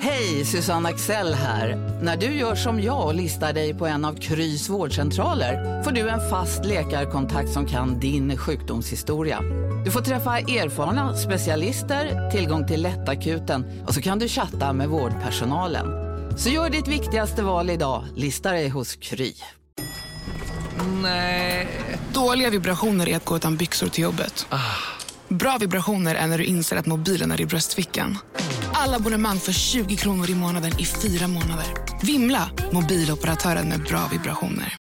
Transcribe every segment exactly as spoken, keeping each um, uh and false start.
Hej, Susanne Axel här. När du gör som jag och listar dig på en av Krys vårdcentraler får du en fast läkarkontakt som kan din sjukdomshistoria. Du får träffa erfarna specialister, tillgång till lättakuten och så kan du chatta med vårdpersonalen. Så gör ditt viktigaste val idag, listar dig hos Kry. Nej. Dåliga vibrationer är att gå utan byxor till jobbet. Ah. Bra vibrationer är när du inser att mobilen är i bröstfickan. Alla abonnemang för tjugo kronor i månaden i fyra månader. Vimla, mobiloperatören med bra vibrationer.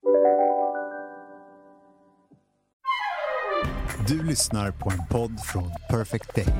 Du lyssnar på en podd från Perfect Day.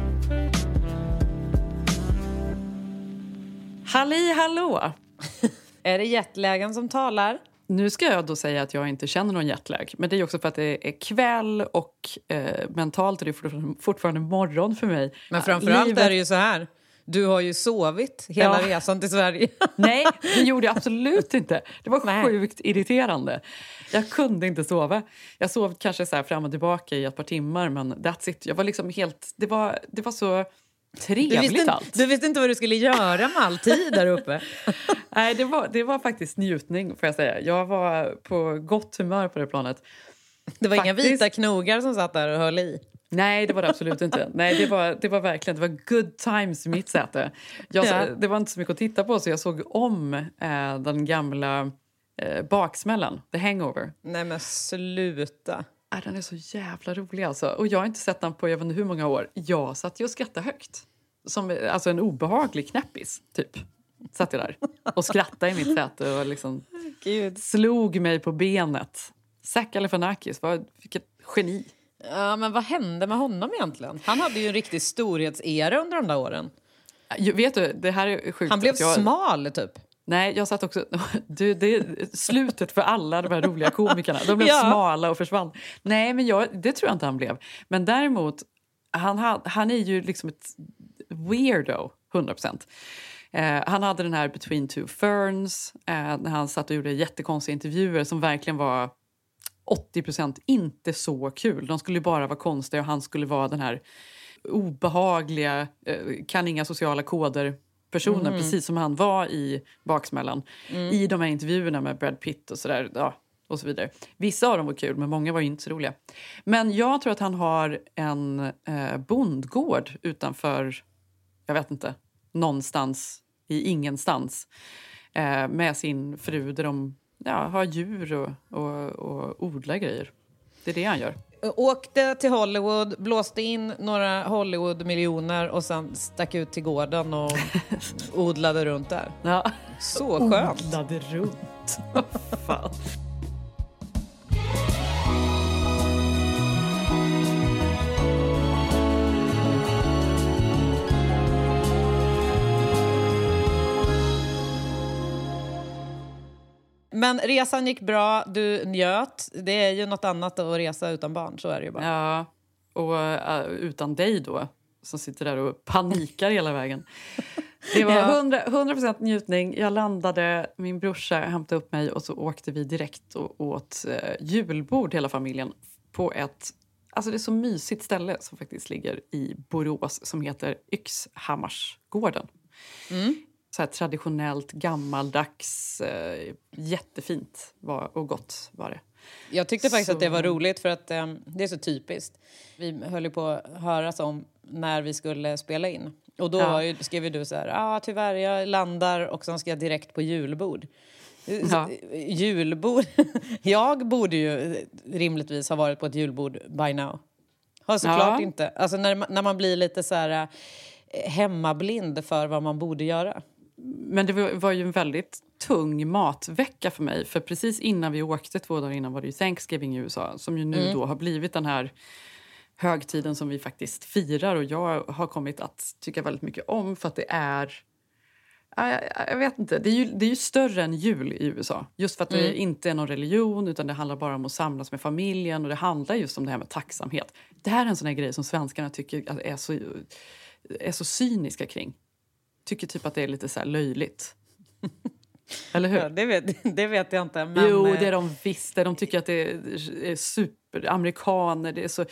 Halli hallå! Är det jetlagen som talar? Nu ska jag då säga att jag inte känner någon jetlag. Men det är också för att det är kväll och eh, mentalt är det fortfarande, fortfarande morgon för mig. Men framförallt Livet... är det ju så här. Du har ju sovit hela ja. resan till Sverige. Nej, det gjorde jag absolut inte. Det var Nej. sjukt irriterande. Jag kunde inte sova. Jag sov kanske så här fram och tillbaka i ett par timmar. Men that's it. Jag var liksom helt... Det var, det var så... Trevligt du visste, allt. Du visste inte vad du skulle göra med all tid där uppe. Nej, det var, det var faktiskt njutning får jag säga. Jag var på gott humör på det planet. Det var faktiskt... inga vita knogar som satt där och höll i. Nej, det var det absolut inte. Nej, det var, det var verkligen, det var good times i mitt säte. Jag, ja. Det var inte så mycket att titta på så jag såg om eh, den gamla eh, baksmällan, The Hangover. Nej men sluta. Äh, den är så jävla rolig alltså. Och jag har inte sett den på jag vet inte hur många år. Jag satt ju och skrattade högt. Som alltså en obehaglig knäppis, typ. Satt jag där och skrattade i mitt säte och liksom Gud. slog mig på benet. Zach Galifianakis, vilket geni. Ja, men vad hände med honom egentligen? Han hade ju en riktig storhetsera under de där åren. Jag, vet du, det här är sjukt. Han blev jag, smal typ. Nej, jag satt också... Du, det är slutet för alla de här roliga komikerna. De blev ja. smala och försvann. Nej, men jag, det tror jag inte han blev. Men däremot, han, han är ju liksom ett weirdo, hundra procent. Eh, han hade den här Between Two Ferns, eh, när han satt och gjorde jättekonstiga intervjuer som verkligen var åttio procent inte så kul. De skulle bara vara konstiga och han skulle vara den här obehagliga, eh, kan inga sociala koder personen, mm. precis som han var i Baksmällan. Mm. I de här intervjuerna med Brad Pitt och sådär, ja, och så vidare. Vissa av dem var kul, men många var ju inte så roliga. Men jag tror att han har en eh, bondgård utanför, jag vet inte, någonstans i ingenstans. Eh, med sin fru där de ja, har djur och, och, och odlar grejer. Det är det han gör. Åkte till Hollywood, blåste in några Hollywood-miljoner och sen stack ut till gården och odlade runt där. Ja. Så skönt. Odlade runt. Fan. Men resan gick bra, du njöt. Det är ju något annat att resa utan barn, så är det ju bara. Ja, och uh, utan dig då, som sitter där och panikar hela vägen. Det var hundra procent njutning. Jag landade, min brorsa hämtade upp mig och så åkte vi direkt och åt uh, julbord hela familjen på ett, alltså det är så mysigt ställe som faktiskt ligger i Borås som heter Yxhammarsgården. Mm. Så här traditionellt, gammaldags, eh, jättefint var, och gott var det. Jag tyckte faktiskt så... att det var roligt för att eh, det är så typiskt. Vi höll ju på att höras om när vi skulle spela in. Och då ja. var ju, skrev ju du så här, ja ah, tyvärr jag landar och sen ska jag direkt på julbord. Ja. Julbord? Jag borde ju rimligtvis ha varit på ett julbord by now. Har såklart ja. inte. Alltså när, när man blir lite så här hemmablind för vad man borde göra. Men det var, var ju en väldigt tung matvecka för mig. För precis innan vi åkte, två dagar innan, var det ju Thanksgiving i U S A. Som ju nu mm. då har blivit den här högtiden som vi faktiskt firar. Och jag har kommit att tycka väldigt mycket om för att det är... Jag, jag vet inte, det är, ju, det är ju större än jul i U S A. Just för att mm. det inte är någon religion utan det handlar bara om att samlas med familjen. Och det handlar just om det här med tacksamhet. Det här är en sån här grej som svenskarna tycker är så, är så cyniska kring. Tycker typ att det är lite så här löjligt. Eller hur? Ja, det, vet, det vet jag inte. Men... Jo, det är de visst. De tycker att det är superamerikaner. Det är så uh,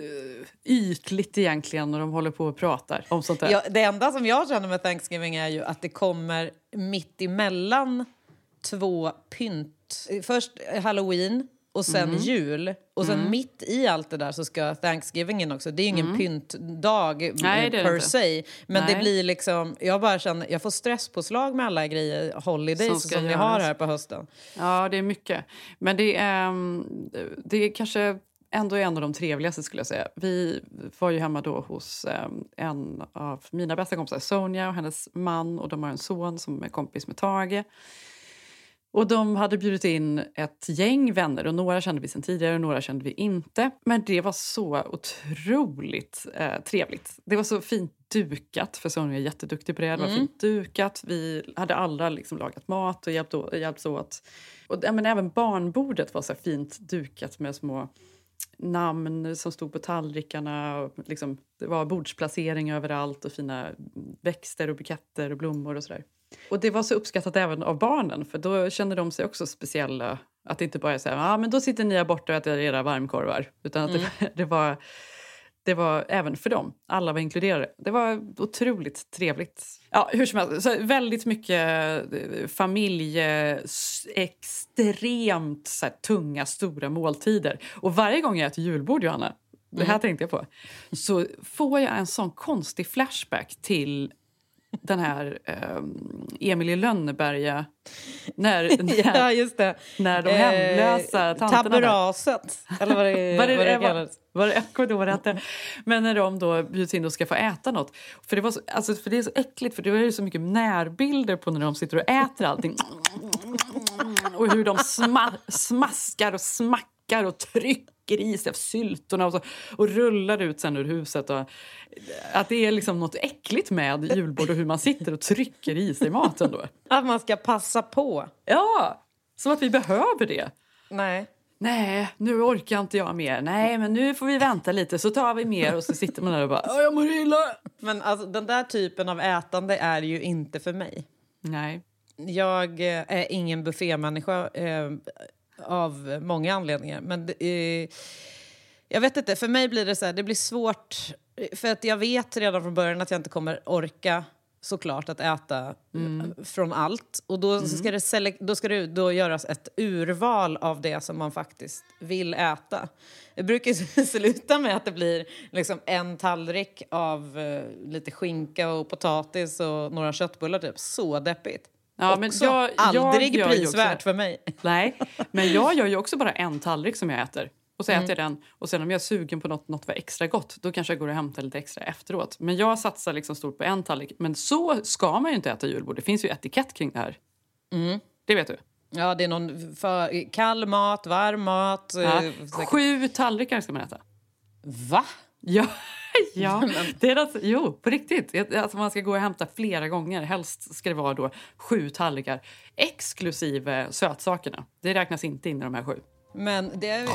ytligt egentligen när de håller på och pratar om sånt där. Ja, det enda som jag känner med Thanksgiving är ju att det kommer mitt emellan två pynt. Först Halloween och sen mm. jul. Och sen mm. mitt i allt det där så ska Thanksgivingen också. Det är ju ingen mm. pyntdag Nej, det per se. Men Nej. det blir liksom... Jag bara känner... Jag får stresspåslag med alla grejer. Holidays som, som ni har här på hösten. Ja, det är mycket. Men det är, det är kanske ändå en av de trevligaste skulle jag säga. Vi var ju hemma då hos en av mina bästa kompisar, Sonja och hennes man. Och de har en son som är kompis med Tage. Och de hade bjudit in ett gäng vänner och några kände vi sedan tidigare och några kände vi inte. Men det var så otroligt eh, trevligt. Det var så fint dukat, för Sonja är jätteduktig på det. Det var mm. fint dukat. Vi hade alla liksom lagat mat och hjälpt, hjälpt åt. Och ja, men även barnbordet var så fint dukat med små namn som stod på tallrikarna. Och liksom, det var bordsplacering överallt och fina växter och buketter och blommor och sådär. Och det var så uppskattat även av barnen, för då kände de sig också speciella. Att det inte bara är så här, ja ah, men då sitter ni här borta och äter era varmkorvar. Utan att mm. det, det, var, det var även för dem. Alla var inkluderade. Det var otroligt trevligt. Ja, hur som helst. Så väldigt mycket familje, extremt så här, tunga, stora måltider. Och varje gång jag äter julbord, Johanna, det här mm. tänkte jag på, så får jag en sån konstig flashback till den här um, Emil i Lönneberga när, när, ja, just det. när de hemlösa eh, tanterna taburaset eller vad det, vad det, vad det kallas. Vad det, vad det, vad det, det. Men när de då bjuds in och ska få äta något, för det var så, alltså, för det är så äckligt, för det var ju så mycket närbilder på när de sitter och äter allting och hur de sma, smaskar och smackar och trycker i sig av syltorna och, så, och rullar ut sen ur huset. Och, att det är liksom något äckligt med julbord och hur man sitter och trycker i sig maten då. Att man ska passa på. Ja, som att vi behöver det. Nej. Nej, nu orkar inte jag mer. Nej, men nu får vi vänta lite så tar vi mer. Och så sitter man där och bara, jag mår illa. Men alltså, den där typen av ätande är ju inte för mig. Nej. Jag är ingen buffémänniska eh, av många anledningar. Men eh, jag vet inte, för mig blir det så här, det blir svårt. För att jag vet redan från början att jag inte kommer orka såklart att äta mm. från allt. Och då ska, det selek- då ska det då göras ett urval av det som man faktiskt vill äta. Det brukar sluta med att det blir liksom en tallrik av uh, lite skinka och potatis och några köttbullar typ. Så deppigt. Ja, men jag, aldrig jag prisvärt också, för mig. Nej, men jag gör ju också bara en tallrik som jag äter. Och så mm. äter jag den. Och sen om jag är sugen på något, något var extra gott, då kanske jag går och hämtar lite extra efteråt. Men jag satsar liksom stort på en tallrik. Men så ska man ju inte äta julbord. Det finns ju etikett kring det här. Mm. Det vet du. Ja, det är någon för, kall mat, varm mat. Ja. Sju tallrikar ska man äta. Va? Ja, ja. Det är alltså, jo, på riktigt. Alltså man ska gå och hämta flera gånger. Helst ska det vara då sju tallrikar. Exklusive sötsakerna. Det räknas inte in i de här sju. Men det är...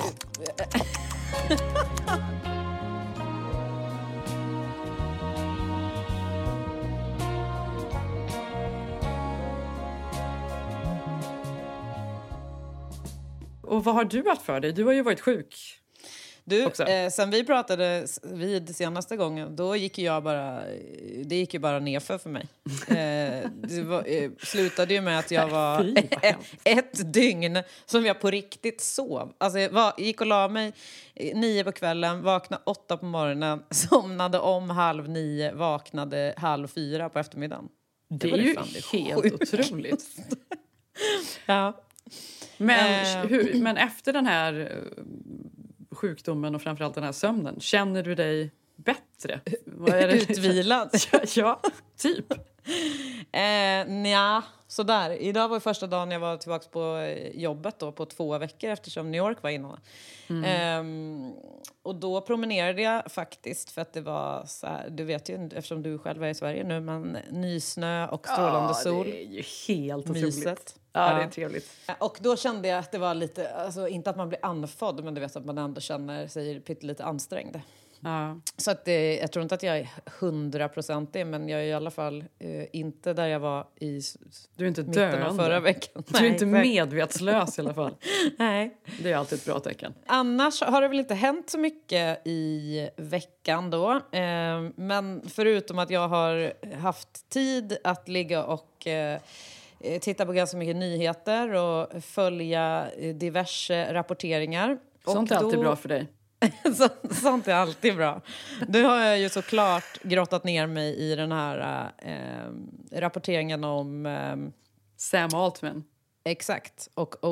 Och vad har du haft för dig? Du har ju varit sjuk. Du, eh, sen vi pratade vid senaste gången, då gick jag bara, det gick ju bara nerför för mig. Eh, det var, eh, slutade ju med att jag var ett, ett dygn som jag på riktigt sov. Alltså jag var, gick och la mig nio på kvällen, vaknade åtta på morgonen, somnade om halv nio, vaknade halv fyra på eftermiddagen. Det, det är ju helt sjukt. Otroligt. Ja. Men, eh. hur, men efter den här sjukdomen och framförallt den här sömnen, känner du dig bättre? Vad är det? Utvilad? ja, ja, typ. Eh, nja, sådär. Idag var första dagen jag var tillbaka på jobbet då, på två veckor eftersom New York var innan. Mm. Eh, och då promenerade jag faktiskt för att det var så här, du vet ju eftersom du själv är i Sverige nu, men nysnö och strålande ja, sol. Det är ju helt Myset. Otroligt. Ja, det är trevligt. Och då kände jag att det var lite, alltså inte att man blir andfådd, men du vet att man ändå känner sig pyttelite ansträngd. Ja. Så att det, jag tror inte att jag är hundraprocentig, men jag är i alla fall eh, inte där jag var i du är inte mitten döende. av förra veckan. Du är inte medvetslös i alla fall. Nej. Det är alltid ett bra tecken. Annars har det väl inte hänt så mycket i veckan då. Eh, men förutom att jag har haft tid att ligga och eh, titta på ganska mycket nyheter och följa diverse rapporteringar. Sånt och är alltid då, bra för dig. så, sånt är alltid bra. Nu har jag ju såklart grottat ner mig i den här eh, rapporteringen om... Eh, Sam Altman. Exakt. Och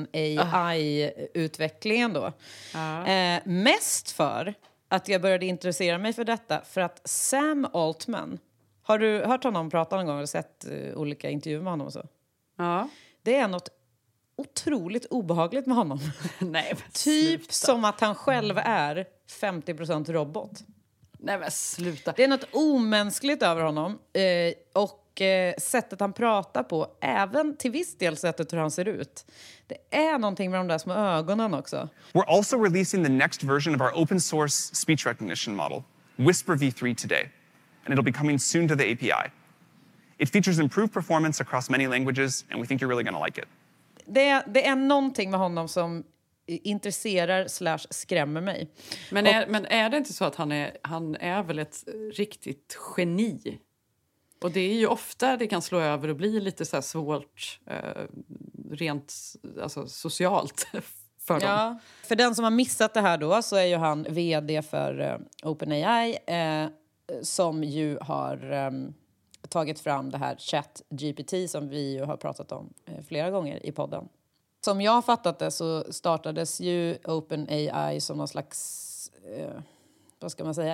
OpenAI-utvecklingen då. Ah. Eh, mest för att jag började intressera mig för detta. För att Sam Altman... Har du hört honom prata någon gång eller sett uh, olika intervjuer med honom och så? Ja. Det är något otroligt obehagligt med honom. Nej, typ sluta. som att han själv är femtio procent robot. Nej, men sluta. Det är något omänskligt över honom. Eh, och eh, sättet han pratar på, även till viss del sättet hur han ser ut. Det är någonting med de där små ögonen också. We're also releasing the next version of our open source speech recognition model, Whisper V three, today. And it'll be coming soon to the A P I. It features improved performance across many languages, and we think you're really going to like it. Det, det är någonting med honom som intresserar slash skrämmer mig. Men är, men är det inte så att han är, han är väl ett riktigt geni? Och det är ju ofta det kan slå över och bli lite så här svårt eh, rent alltså, socialt för dem. Ja, för den som har missat det här då så är ju han vd för uh, OpenAI eh, som ju har um, tagit fram det här ChatGPT som vi ju har pratat om eh, flera gånger i podden. Som jag har fattat det så startades ju OpenAI som någon slags eh, vad ska man säga,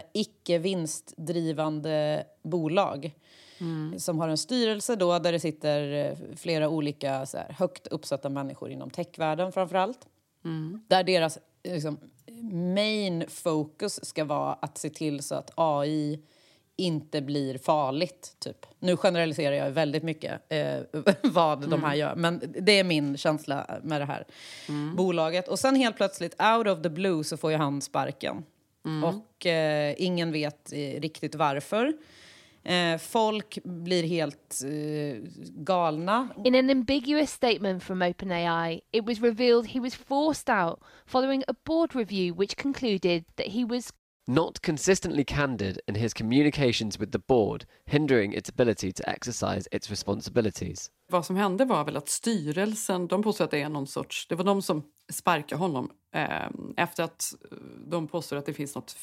icke-vinstdrivande bolag. Mm. Som har en styrelse då där det sitter flera olika så här, högt uppsatta människor inom techvärlden framförallt. Mm. Där deras liksom, main focus ska vara att se till så att A I inte blir farligt. Typ. Nu generaliserar jag väldigt mycket eh, vad mm. de här gör. Men det är min känsla med det här mm. bolaget. Och sen helt plötsligt, out of the blue, så får ju han sparken. Mm. Och eh, ingen vet eh, riktigt varför. Eh, folk blir helt eh, galna. In an ambiguous statement from OpenAI, it was revealed he was forced out following a board review which concluded that he was not consistently candid in his communications with the board, hindering its ability to exercise its responsibilities. Vad som hände var väl att styrelsen, de påstår att det är någon sorts, det var de som sparkade honom eh, efter att de påstår att det finns något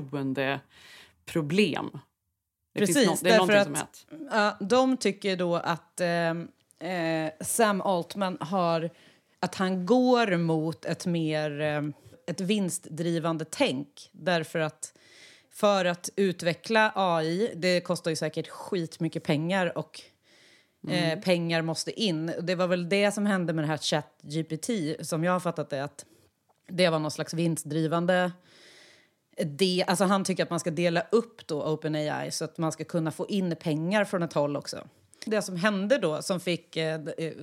förtroendeproblem. Det Precis, no- det är därför som att uh, de tycker då att uh, uh, Sam Altman har, att han går mot ett mer uh, ett vinstdrivande tänk. Därför att för att utveckla A I, det kostar ju säkert skitmycket pengar och mm. eh, pengar måste in. Det var väl det som hände med det här ChatGPT som jag har fattat det, att det var någon slags vinstdrivande. Det, alltså han tycker att man ska dela upp då OpenAI så att man ska kunna få in pengar från ett håll också. Det som hände då, som fick, eh,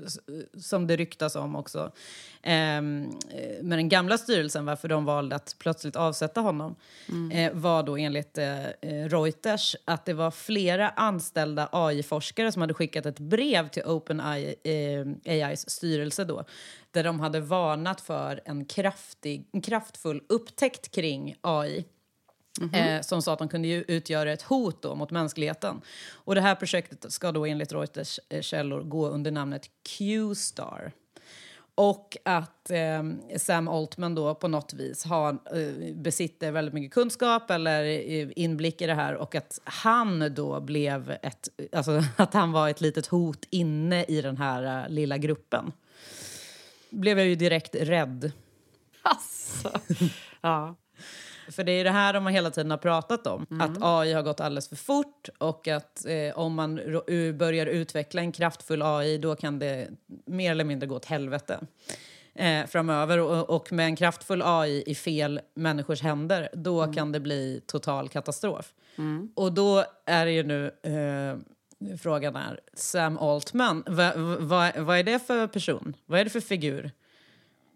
som det ryktas om också, eh, med den gamla styrelsen, varför de valde att plötsligt avsätta honom, mm. eh, var då enligt eh, Reuters att det var flera anställda A I-forskare som hade skickat ett brev till OpenAIs eh, styrelse då, där de hade varnat för en, kraftig, en kraftfull upptäckt kring A I. Mm-hmm. Eh, som sa att de kunde ju utgöra ett hot då mot mänskligheten. Och det här projektet ska då enligt Reuters eh, källor gå under namnet Q-Star. Och att eh, Sam Altman då på något vis har, eh, besitter väldigt mycket kunskap eller eh, inblick i det här. Och att han då blev ett, alltså att han var ett litet hot inne i den här uh, lilla gruppen. Blev jag ju direkt rädd. Alltså, ja. För det är det här de hela tiden har pratat om. Mm. Att A I har gått alldeles för fort. Och att eh, om man ro- börjar utveckla en kraftfull A I, då kan det mer eller mindre gå åt helvete eh, framöver. Och, och med en kraftfull A I i fel människors händer, då mm. kan det bli total katastrof. Mm. Och då är det ju nu... Eh, frågan är, Sam Altman, vad va, va är det för person? Vad är det för figur?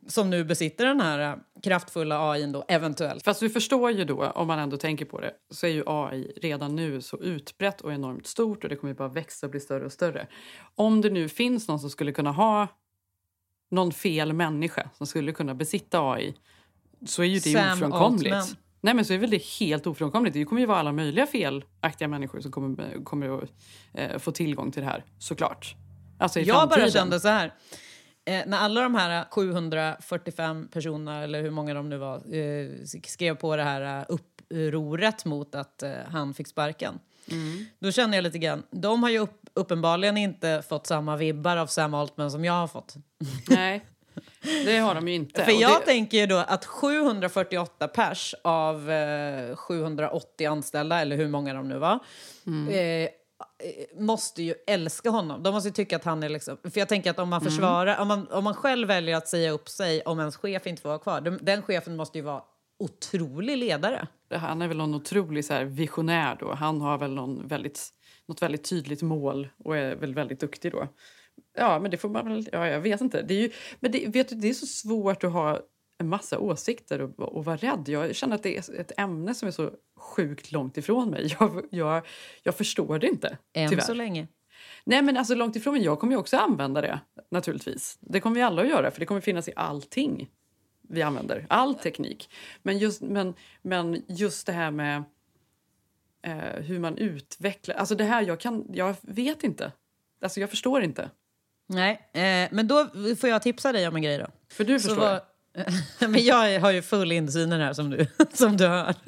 som nu besitter den här kraftfulla A I då, eventuellt. Fast du förstår ju då, om man ändå tänker på det, så är ju A I redan nu så utbrett och enormt stort och det kommer ju bara växa och bli större och större. Om det nu finns någon som skulle kunna ha någon fel människa som skulle kunna besitta A I, så är ju det Sam ofrånkomligt. Altman. Nej, men så är väl det helt ofrånkomligt. Det kommer ju vara alla möjliga felaktiga människor som kommer, kommer att eh, få tillgång till det här, såklart. Alltså i Jag framtiden. bara kände så här. Eh, när alla de här sjuhundrafyrtiofem personerna, eller hur många de nu var, eh, skrev på det här upproret mot att eh, han fick sparken. Mm. Då känner jag lite grann, de har ju upp, uppenbarligen inte fått samma vibbar av Sam Altman som jag har fått. Nej, det har de ju inte. För jag det... tänker ju då att sjuhundrafyrtioåtta pers av eh, sjuhundraåttio anställda, eller hur många de nu var, mm. eh, måste ju älska honom. De måste ju tycka att han är liksom... För jag tänker att om man försvarar... Mm. Om, man, om man själv väljer att säga upp sig om ens chef inte får vara kvar, den, den chefen måste ju vara otrolig ledare. Han är väl någon otrolig så här visionär då. Han har väl någon väldigt, något väldigt tydligt mål och är väl väldigt duktig då. Ja, men det får man väl... Ja, jag vet inte. Det är ju, men det, vet du, det är så svårt att ha en massa åsikter och, och vara rädd. Jag känner att det är ett ämne som är så sjukt långt ifrån mig. Jag, jag, jag förstår det inte, än tyvärr. Så länge. Nej, men alltså långt ifrån mig. Jag kommer ju också använda det, naturligtvis. Det kommer vi alla att göra, för det kommer finnas i allting vi använder. All teknik. Men just, men, men just det här med eh, hur man utvecklar... Alltså det här, jag, kan, jag vet inte. Alltså jag förstår inte. Nej, eh, men då får jag tipsa dig om en grej då. För du förstår. Var, men jag har ju full insyn här som du, som du hör.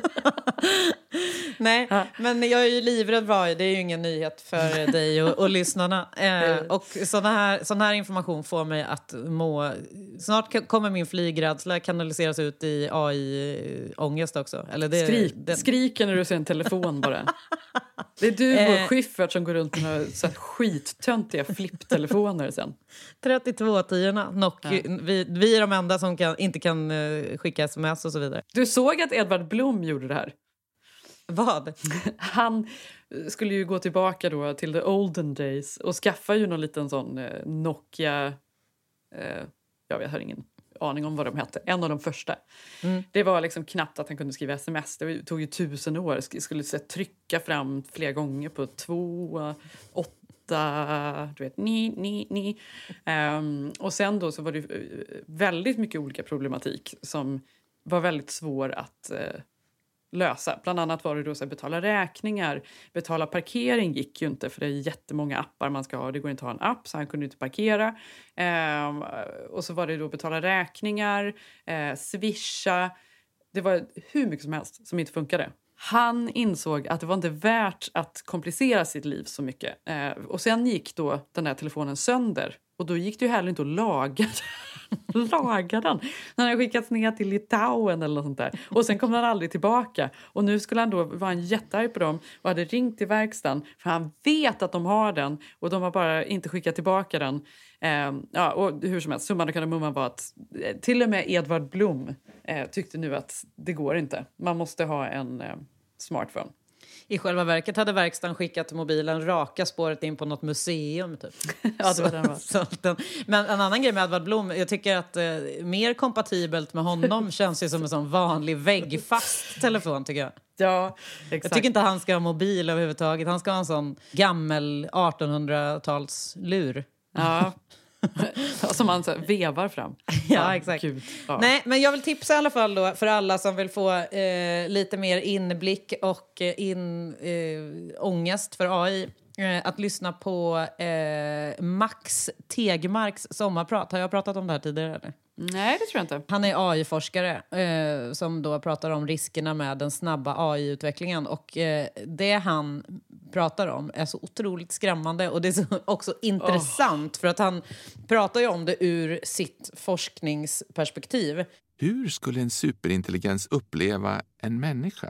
Nej, ja. Men jag är ju livrädd var. Det är ju ingen nyhet för dig och, och lyssnarna. Eh, och sån här, sån här information får mig att må... Snart kommer min flygrädsla kanaliseras ut i A I-ångest också. Eller det, Skrik, den... Skriker när du ser en telefon bara. Det är du och Schyffert som går runt med så skittöntiga flipptelefoner sen. trettiotvå-tiorna. Nokia. Ja. Vi, vi är de enda som kan, inte kan uh, skicka sms och så vidare. Du såg att Edvard Blom gjorde det här. Vad? Han skulle ju gå tillbaka då till the olden days och skaffa ju någon liten sån eh, Nokia... Eh, jag vet, har ingen aning om vad de hette. En av de första. Mm. Det var liksom knappt att han kunde skriva sms. Det tog ju tusen år. Sk- skulle så, trycka fram flera gånger på två, åtta, du vet, ni, ni, ni. Um, och sen då så var det väldigt mycket olika problematik som var väldigt svår att... Uh, lösa. Bland annat var det då så att betala räkningar. Betala parkering gick ju inte, för det är jättemånga appar man ska ha. Det går inte att ha en app, så han kunde inte parkera. Ehm, och så var det då betala räkningar, eh, swisha. Det var hur mycket som helst som inte funkade. Han insåg att det var inte värt att komplicera sitt liv så mycket. Eh, och sen gick då den här telefonen sönder. Och då gick det ju heller inte att laga laga den. När han skickats ner till Litauen eller något sånt där. Och sen kom han aldrig tillbaka. Och nu skulle han då vara en jättearg på dem och hade ringt till verkstaden. För han vet att de har den och de har bara inte skickat tillbaka den. Eh, ja, och hur som helst, summan och kardemumman var att eh, till och med Edvard Blom eh, tyckte nu att det går inte. Man måste ha en eh, smartphone. I själva verket hade verkstaden skickat mobilen raka spåret in på något museum typ. Ja, det var den var. Så, den, men en annan grej med Edvard Blom, jag tycker att eh, mer kompatibelt med honom känns ju som en sån vanlig väggfast telefon, tycker jag. Ja, exakt. Jag tycker inte han ska ha mobil överhuvudtaget. Han ska ha en sån gammel artonhundratals-lur. Ja. Som man så här vevar fram. Ja, exakt. Gud, ja. Nej, men jag vill tipsa i alla fall då för alla som vill få eh, lite mer inblick och eh, in, eh, ångest för A I. Eh, att lyssna på eh, Max Tegmarks sommarprat. Har jag pratat om det här tidigare eller? Nej, det tror jag inte. Han är A I-forskare eh, som då pratar om riskerna med den snabba A I-utvecklingen. Och eh, det han pratar om är så otroligt skrämmande. Och det är så också intressant oh. för att han pratar ju om det ur sitt forskningsperspektiv. Hur skulle en superintelligens uppleva en människa?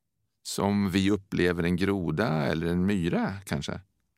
Som vi upplever en groda eller en myra kanske?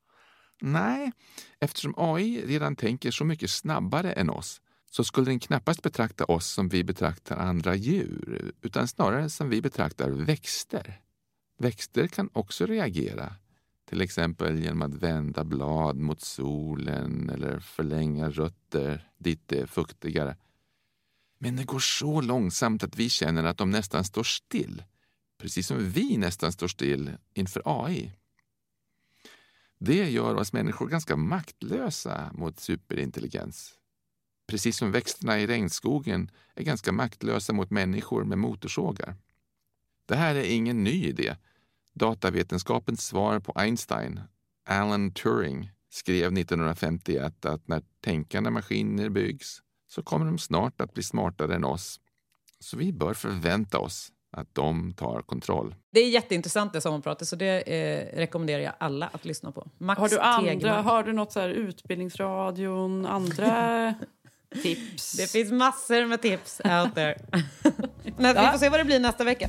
Nej, eftersom A I redan tänker så mycket snabbare än oss så skulle den knappast betrakta oss som vi betraktar andra djur, utan snarare som vi betraktar växter. Växter kan också reagera, till exempel genom att vända blad mot solen eller förlänga rötter dit det är fuktigare. Men det går så långsamt att vi känner att de nästan står still. Precis som vi nästan står still inför A I. Det gör oss människor ganska maktlösa mot superintelligens. Precis som växterna i regnskogen är ganska maktlösa mot människor med motorsågar. Det här är ingen ny idé. Datavetenskapens svar på Einstein, Alan Turing, skrev nittonhundrafemtioett att när tänkande maskiner byggs så kommer de snart att bli smartare än oss. Så vi bör förvänta oss att de tar kontroll. Det är jätteintressant det som hon pratar, så det eh, rekommenderar jag alla att lyssna på. Max har du andra, Tegmark. har du något så här utbildningsradion, andra tips? Det finns massor med tips out there. Men vi får se vad det blir nästa vecka.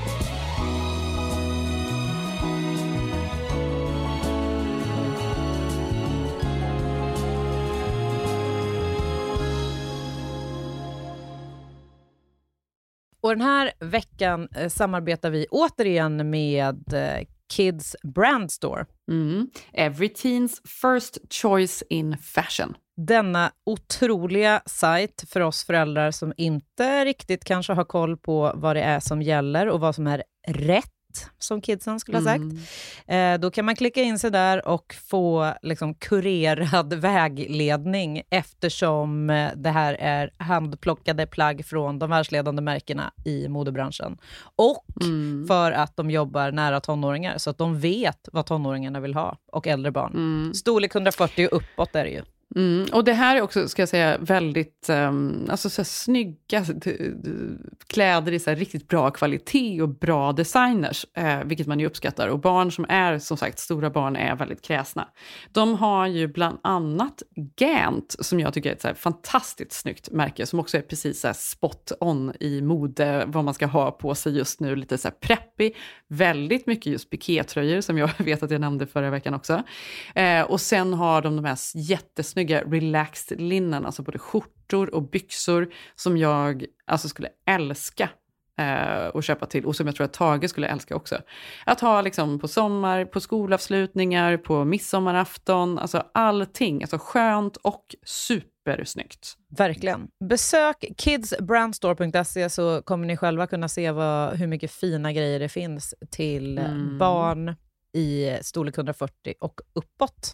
Och den här veckan eh, samarbetar vi återigen med eh, Kids Brand Store. Mm. Every teens first choice in fashion. Denna otroliga sajt för oss föräldrar som inte riktigt kanske har koll på vad det är som gäller och vad som är rätt, som kidsen skulle ha sagt. Mm. Eh, då kan man klicka in sig där och få liksom kurerad vägledning, eftersom det här är handplockade plagg från de världsledande märkena i modebranschen. Och mm. för att de jobbar nära tonåringar, så att de vet vad tonåringarna vill ha och äldre barn. Mm. Storlek hundrafyrtio och uppåt är det ju. Mm, och det här är också, ska jag säga, väldigt um, alltså så här, snygga d- d- kläder i så här, riktigt bra kvalitet och bra designers, eh, vilket man ju uppskattar. Och barn som är, som sagt, stora barn är väldigt kräsna. De har ju bland annat Gant, som jag tycker är ett så här, fantastiskt snyggt märke, som också är precis så här, spot on i mode, vad man ska ha på sig just nu. Lite så här preppy, väldigt mycket just pikétröjor, som jag vet att jag nämnde förra veckan också. Eh, och sen har de de här jättesnygga snygga relaxed linnen, alltså både skjortor och byxor, som jag alltså skulle älska eh, att köpa till, och som jag tror att Tage skulle älska också. Att ha liksom på sommar, på skolavslutningar, på midsommarafton, alltså allting, alltså skönt och supersnyggt. Verkligen. Besök kids brand store punkt se så kommer ni själva kunna se vad, hur mycket fina grejer det finns till mm. barn i storlek hundrafyrtio och uppåt.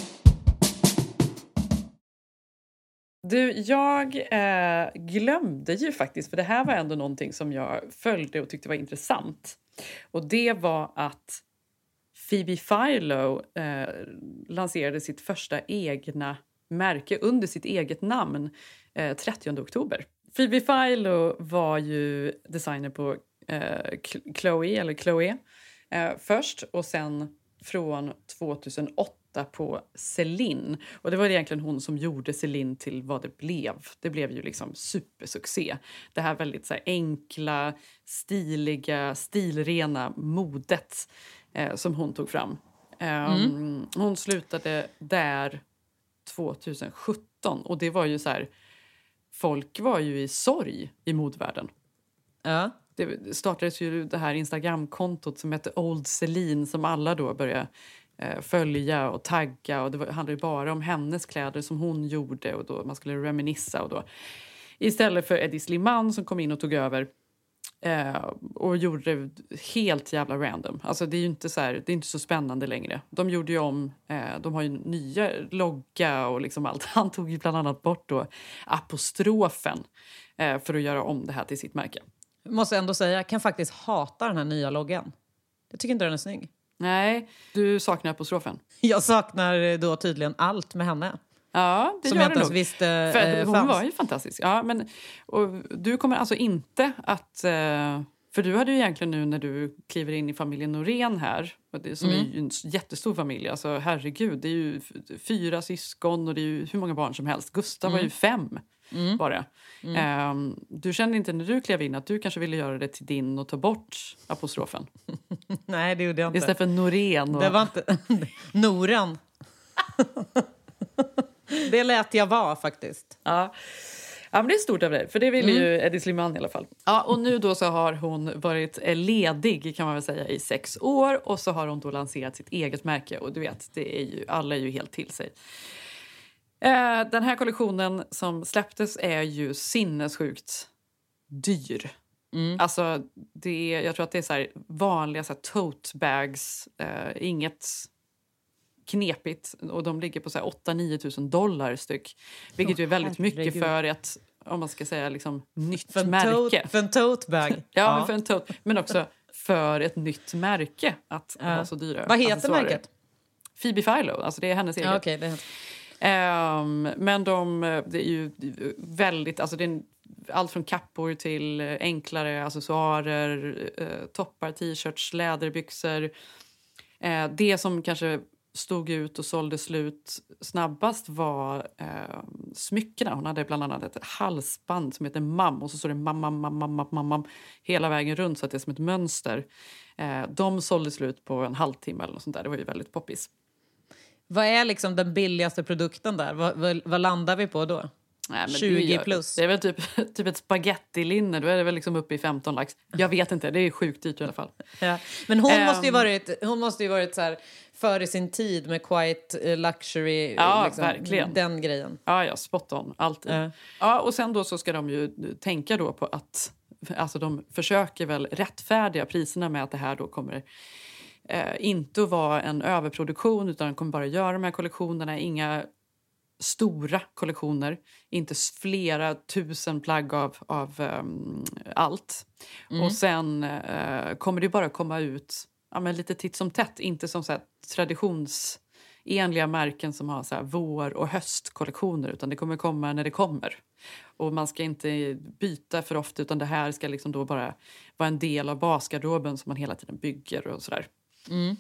Du, jag eh, glömde ju faktiskt, för det här var ändå någonting som jag följde och tyckte var intressant. Och det var att Phoebe Philo eh, lanserade sitt första egna märke under sitt eget namn eh, trettionde oktober. Phoebe Philo var ju designer på eh, Chloe, eller Chloe eh, först, och sen från tjugohundraåtta på Celine. Och det var egentligen hon som gjorde Celine till vad det blev. Det blev ju liksom supersuccé. Det här väldigt så här enkla, stiliga, stilrena modet eh, som hon tog fram. Um, mm. Hon slutade där tjugosjutton, och det var ju så här, folk var ju i sorg i modvärlden. Ja. Det startades ju det här Instagramkontot som heter Old Celine, som alla då började eh, följa och tagga, och det var, handlade ju bara om hennes kläder som hon gjorde, och då man skulle reminissa, och då istället för Eddie Slimane som kom in och tog över eh, och gjorde det helt jävla random. Alltså det är ju inte så här, det är inte så spännande längre. De gjorde ju om, eh, de har ju nya logga och liksom allt. Han tog ju bland annat bort då apostrofen eh, för att göra om det här till sitt märke. Jag måste ändå säga, jag kan faktiskt hata den här nya loggan. Jag tycker inte den är snygg. Nej, du saknar apostrofen. Jag saknar då tydligen allt med henne. Ja, det som gör jag inte ens nog. visste För eh, hon fanns. var ju fantastisk. Ja, men och du kommer alltså inte att eh, för du hade ju egentligen nu när du kliver in i familjen Norén här, och det, som mm. är ju en jättestor familj, alltså herregud, det är ju fyra syskon och det är ju hur många barn som helst. Gustav mm. var ju fem. Mm. Bara. Mm. Um, du kände inte när du klev in att du kanske ville göra det till din och ta bort apostrofen? Nej, det gjorde jag inte. Istället för Norén. Och... Det var inte... Noren. Det lät jag vara faktiskt. Ja. Ja, men det är stort av dig, för det ville mm. ju Eddie Slimane i alla fall. Ja, och nu då så har hon varit ledig, kan man väl säga, i sex år. Och så har hon då lanserat sitt eget märke. Och du vet, det är ju, alla är ju helt till sig. Eh, den här kollektionen som släpptes är ju sinnessjukt dyr. Mm. Alltså, det är, jag tror att det är så här vanliga så här tote bags, eh, inget knepigt. Och de ligger på så här åtta till nio tusen dollar styck. Vilket oh, är väldigt herregud. mycket för ett, om man ska säga, liksom, nytt för märke. Tote, för en tote bag. ja, ja. Men, för en tote, men också för ett nytt märke att uh. ha så dyra. Vad heter märket? Phoebe Philo, alltså det är hennes eget. Ja, okay, det är... um, men de, det är ju väldigt, alltså det är en, allt från kappor till enklare accessoarer, eh, toppar, t-shirts, läderbyxor. Eh, det som kanske stod ut och sålde slut snabbast var eh, smyckena. Hon hade bland annat ett halsband som heter Mam. Och så står det mamma, mamma, mamma, mamma hela vägen runt så att det är som ett mönster. Eh, de sålde slut på en halvtimme eller något sånt där. Det var ju väldigt poppis. Vad är liksom den billigaste produkten där? Vad, vad, vad landar vi på då? Nej, men tjugo det, plus. Det är väl typ, typ ett spagettilinne. Då är det väl liksom uppe i femton lax. Jag vet inte, det är sjukt dyrt i alla fall. Ja. Men hon um, måste ju varit, hon måste ju varit så här före sin tid med quite luxury. Ja, liksom, verkligen. Den grejen. Ja, ja, spot on. Alltid. Uh. Ja, och sen då så ska de ju tänka då på att, alltså de försöker väl rättfärdiga priserna med att det här då kommer eh, inte att vara en överproduktion, utan de kommer bara göra de här kollektionerna, inga stora kollektioner, inte flera tusen plagg av, av um, allt. Mm. Och sen uh, kommer det bara komma ut ja, men lite titt som tätt, inte som så här traditionsenliga märken som har så här vår- och höstkollektioner, utan det kommer komma när det kommer. Och man ska inte byta för ofta, utan det här ska liksom då bara vara en del av basgarderoben som man hela tiden bygger och sådär. Mm.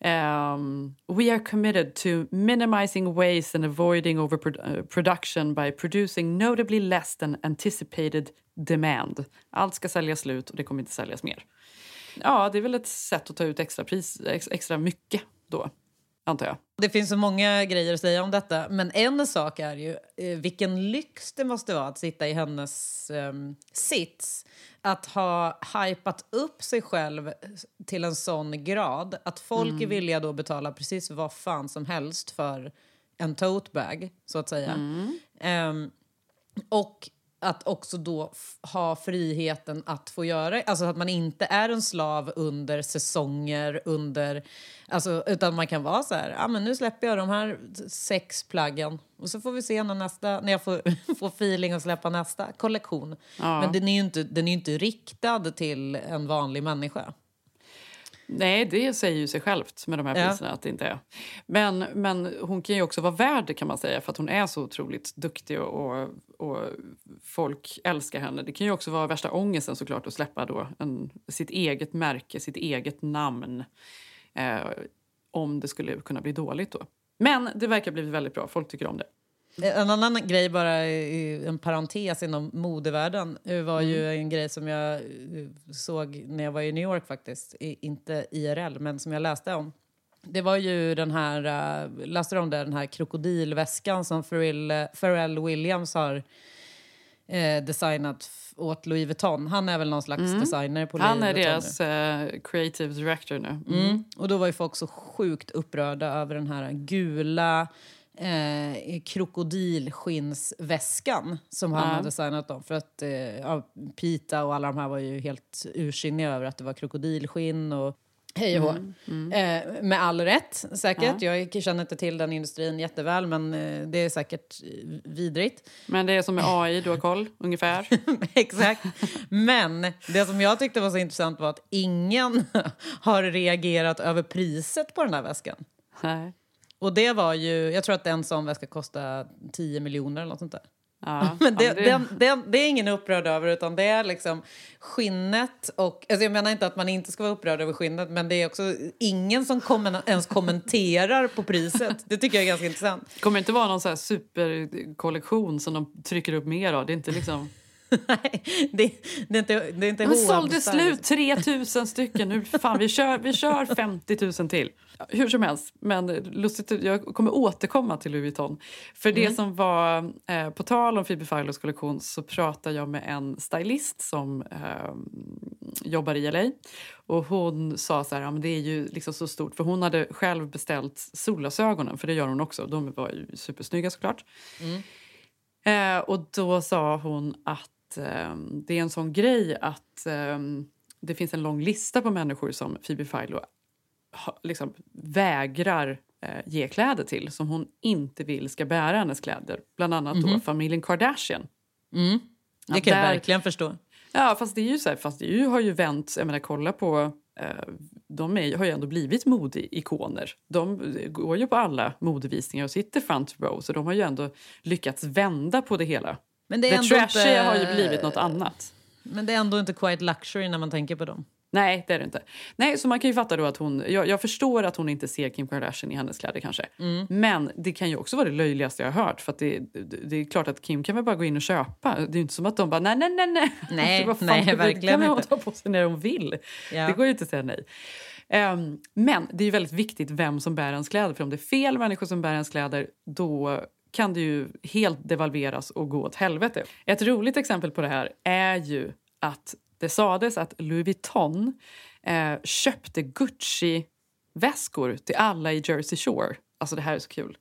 Um, we are committed to minimizing waste and avoiding overproduction by producing notably less than anticipated demand. Allt ska säljas slut och det kommer inte säljas mer. Ja, det är väl ett sätt att ta ut extra pris, extra mycket då, antar jag. Det finns så många grejer att säga om detta, men en sak är ju eh, vilken lyx det måste vara att sitta i hennes eh, sits. Att ha hypat upp sig själv till en sån grad att folk mm. är villiga då betala precis vad fan som helst för en tote bag, så att säga. Mm. Um, och att också då f- ha friheten att få göra, alltså att man inte är en slav under säsonger, under, alltså, utan man kan vara så här, ja men nu släpper jag de här sex plaggen och så får vi se när nästa, när jag får, får feeling att släppa nästa kollektion. Ja. Men den är ju inte, den är ju inte riktad till en vanlig människa. Nej, det säger ju sig självt med de här priserna ja. Att det inte är. Men, men hon kan ju också vara värd det, kan man säga, för att hon är så otroligt duktig och, och, och folk älskar henne. Det kan ju också vara värsta ångesten såklart att släppa då en, sitt eget märke, sitt eget namn. Eh, om det skulle kunna bli dåligt då. Men det verkar bli väldigt bra, folk tycker om det. En annan grej, bara en parentes inom modevärlden, var mm. ju en grej som jag såg när jag var i New York faktiskt. Inte I R L, men som jag läste om. Det var ju den här, läste om det, den här krokodilväskan som Pharrell, Pharrell Williams har eh, designat åt Louis Vuitton. Han är väl någon slags mm. designer på Louis Han är Vuitton deras uh, creative director nu. Mm. Mm. Och då var ju folk så sjukt upprörda över den här gula Eh, krokodilskinnsväskan som han ja. hade designat dem, för att eh, ja, Pita och alla de här var ju helt ursinniga över att det var krokodilskinn och hej och mm, mm. eh, med all rätt säkert, ja. Jag känner inte till den industrin jätteväl, men eh, det är säkert vidrigt. Men det är som med A I, du har koll ungefär. Exakt. Men det som jag tyckte var så intressant var att ingen har reagerat över priset på den här väskan. Nej. Och det var ju, jag tror att en sån väska kostar tio miljoner eller något sånt där. Ja, men det, ja, det... Den, den, det är ingen upprörd över, utan det är liksom skinnet och, alltså jag menar inte att man inte ska vara upprörd över skinnet, men det är också ingen som kommer, ens kommenterar på priset. Det tycker jag är ganska intressant. Det kommer inte vara någon så här superkollektion som de trycker upp mer av, det är inte liksom... Nej, det, det är inte, det är inte men sålde slut tre tusen stycken. Nu, fan, vi kör, vi kör femtio tusen till. Hur som helst, men lustigt, jag kommer återkomma till Louis Vuitton. För det mm. som var, eh, på tal om Phoebe Philos kollektion så pratade jag med en stylist som eh, jobbar i L A. Och hon sa så här, ja, men det är ju liksom så stort. För hon hade själv beställt solglasögonen, för det gör hon också. De var ju supersnygga såklart. Mm. Eh, och då sa hon att eh, det är en sån grej att eh, det finns en lång lista på människor som Phoebe Philo ha, liksom vägrar eh, ge kläder till. Som hon inte vill ska bära hennes kläder. Bland annat mm-hmm. då familjen Kardashian. Mm. Det kan där, jag verkligen förstå. Ja, fast det är ju så här, fast det är ju, har ju vänt, jag menar kolla på, eh, de är, har ju ändå blivit modeikoner. De går ju på alla modevisningar och sitter front row, så de har ju ändå lyckats vända på det hela. Men det, är det trashiga inte, har ju blivit något annat. Men det är ändå inte quite luxury när man tänker på dem. Nej, det är det inte. Nej, så man kan ju fatta då att hon... Jag, jag förstår att hon inte ser Kim Kardashian i hennes kläder kanske. Mm. Men det kan ju också vara det löjligaste jag har hört. För att det, det, det är klart att Kim kan väl bara gå in och köpa. Det är ju inte som att de bara, nej, nej, nej, nej. Nej, vad fan, nej verkligen kan inte. Kan ta på sig när hon vill? Ja. Det går ju inte att säga nej. Um, men det är ju väldigt viktigt vem som bär ens kläder. För om det är fel människor som bär ens kläder, då kan det ju helt devalveras och gå åt helvete. Ett roligt exempel på det här är ju att det sades att Louis Vuitton eh, köpte Gucci-väskor till alla i Jersey Shore. Alltså det här är så kul.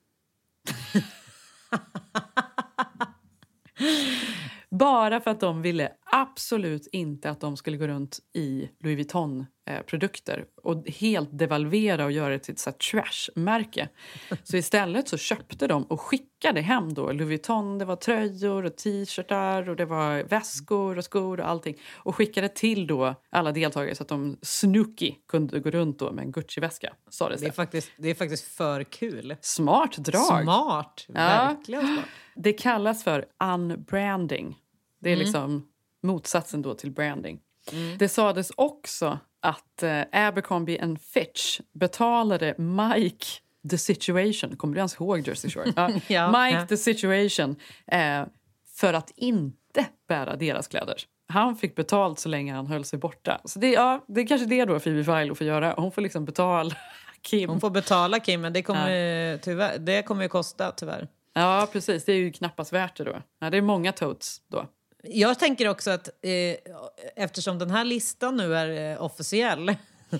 Bara för att de ville absolut inte att de skulle gå runt i Louis Vuitton-produkter. Och helt devalvera och göra det till ett så här trash-märke. Så istället så köpte de och skickade hem då Louis Vuitton. Det var tröjor och t-shirtar och det var väskor och skor och allting. Och skickade till då alla deltagare så att de snooky kunde gå runt då med en Gucci-väska. Sa det, det, är faktiskt, det är faktiskt för kul. Smart drag. Smart, verkligen ja. smart. Det kallas för unbranding. Det är mm. liksom motsatsen då till branding. Mm. Det sades också att eh, Abercrombie and Fitch betalade Mike the Situation. Kommer du ens ihåg Jersey Shore? Ja. ja, Mike ja. the Situation eh, för att inte bära deras kläder. Han fick betalt så länge han höll sig borta. Så det, ja, det är kanske det då Phoebe Philo får göra. Hon får liksom betala Kim. Hon får betala Kim, men det kommer, ja. tyvärr, det kommer ju kosta tyvärr. Ja, precis. Det är ju knappast värt det då. Ja, det är många totes då. Jag tänker också att eh, eftersom den här listan nu är eh, officiell,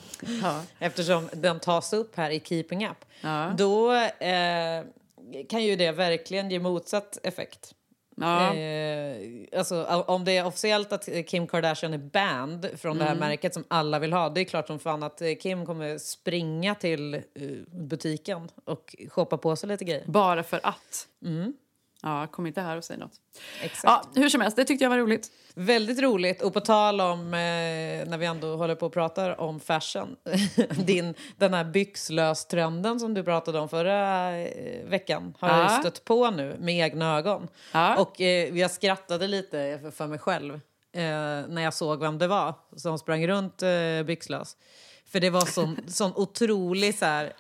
ja. eftersom den tas upp här i Keeping Up, ja. då eh, kan ju det verkligen ge motsatt effekt. Ja. Eh, alltså, om det är officiellt att Kim Kardashian är banned från mm. det här märket som alla vill ha, det är klart som fan att Kim kommer springa till uh, butiken och shoppa på sig lite grejer. Bara för att. Mm. Ja, kom inte här och säg något. Exakt. Ja, hur som helst, det tyckte jag var roligt. Väldigt roligt. Och på tal om, eh, när vi ändå håller på och pratar om fashion. Din, den här byxlöstrenden som du pratade om förra eh, veckan har ja. jag stött på nu med egna ögon. Ja. Och eh, jag skrattade lite för, för mig själv eh, när jag såg vem det var som sprang runt eh, byxlös. För det var sån, sån otrolig så här,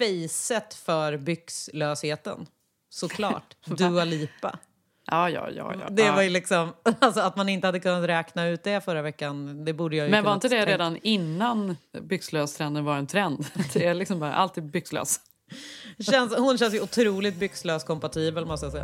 facet för byxlösheten. Såklart. Dua Lipa. Ja, ja, ja, ja. Det var ju liksom, alltså att man inte hade kunnat räkna ut det förra veckan, det borde jag ju. Men var inte det tänka. redan innan byxlöstrenden var en trend? Det är liksom bara alltid byxlös. Känns, hon känns ju otroligt byxlös kompatibel, måste jag säga.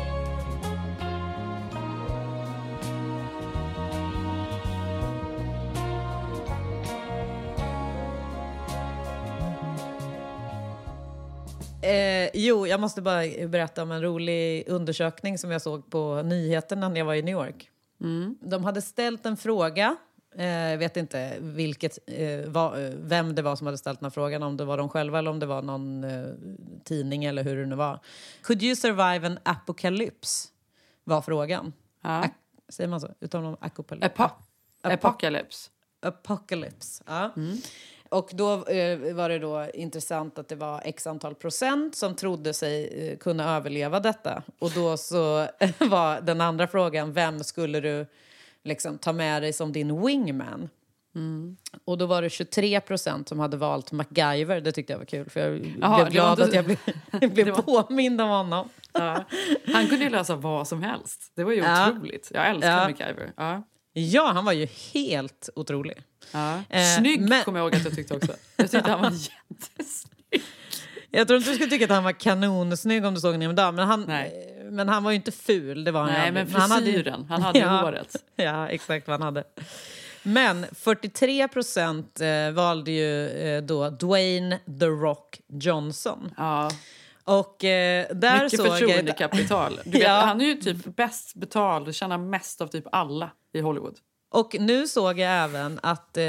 Eh, jo, jag måste bara berätta om en rolig undersökning som jag såg på nyheterna när jag var i New York. Mm. De hade ställt en fråga, jag eh, vet inte vilket, eh, var, vem det var som hade ställt den här frågan, om det var de själva eller om det var någon eh, tidning eller hur det nu var. Could you survive an apocalypse? Var frågan. Ja. A- säger man så? Utan någon apocalypse. Apo- apocalypse. Apocalypse, ja. Mm. Och då eh, var det då intressant att det var x antal procent som trodde sig eh, kunna överleva detta. Och då så var den andra frågan, vem skulle du liksom ta med dig som din wingman? Mm. Och då var det tjugotre procent som hade valt MacGyver. Det tyckte jag var kul, för jag Aha, blev glad inte... att jag blev, blev var... påmind om honom. Ja. Han kunde ju lösa vad som helst. Det var ju ja. otroligt. Jag älskar ja. MacGyver. Ja. ja, han var ju helt otrolig. Ja. Snygg eh, men... kommer jag ihåg att jag tyckte också. Jag tyckte han var jättesnygg. Jag tror inte du skulle tycka att han var kanonsnygg om du såg honom idag. Men han, Nej. men han var ju inte ful. Det var han Nej, men frisyren. Han hade, han hade ja, håret. Ja, exakt vad han hade. Men fyrtiotre procent eh, valde ju eh, då Dwayne The Rock Johnson. Ja. Och eh, där mycket såg förtroendekapital. Du vet, ja. Han är ju typ bäst betald och tjänar mest av typ alla i Hollywood. Och nu såg jag även att eh,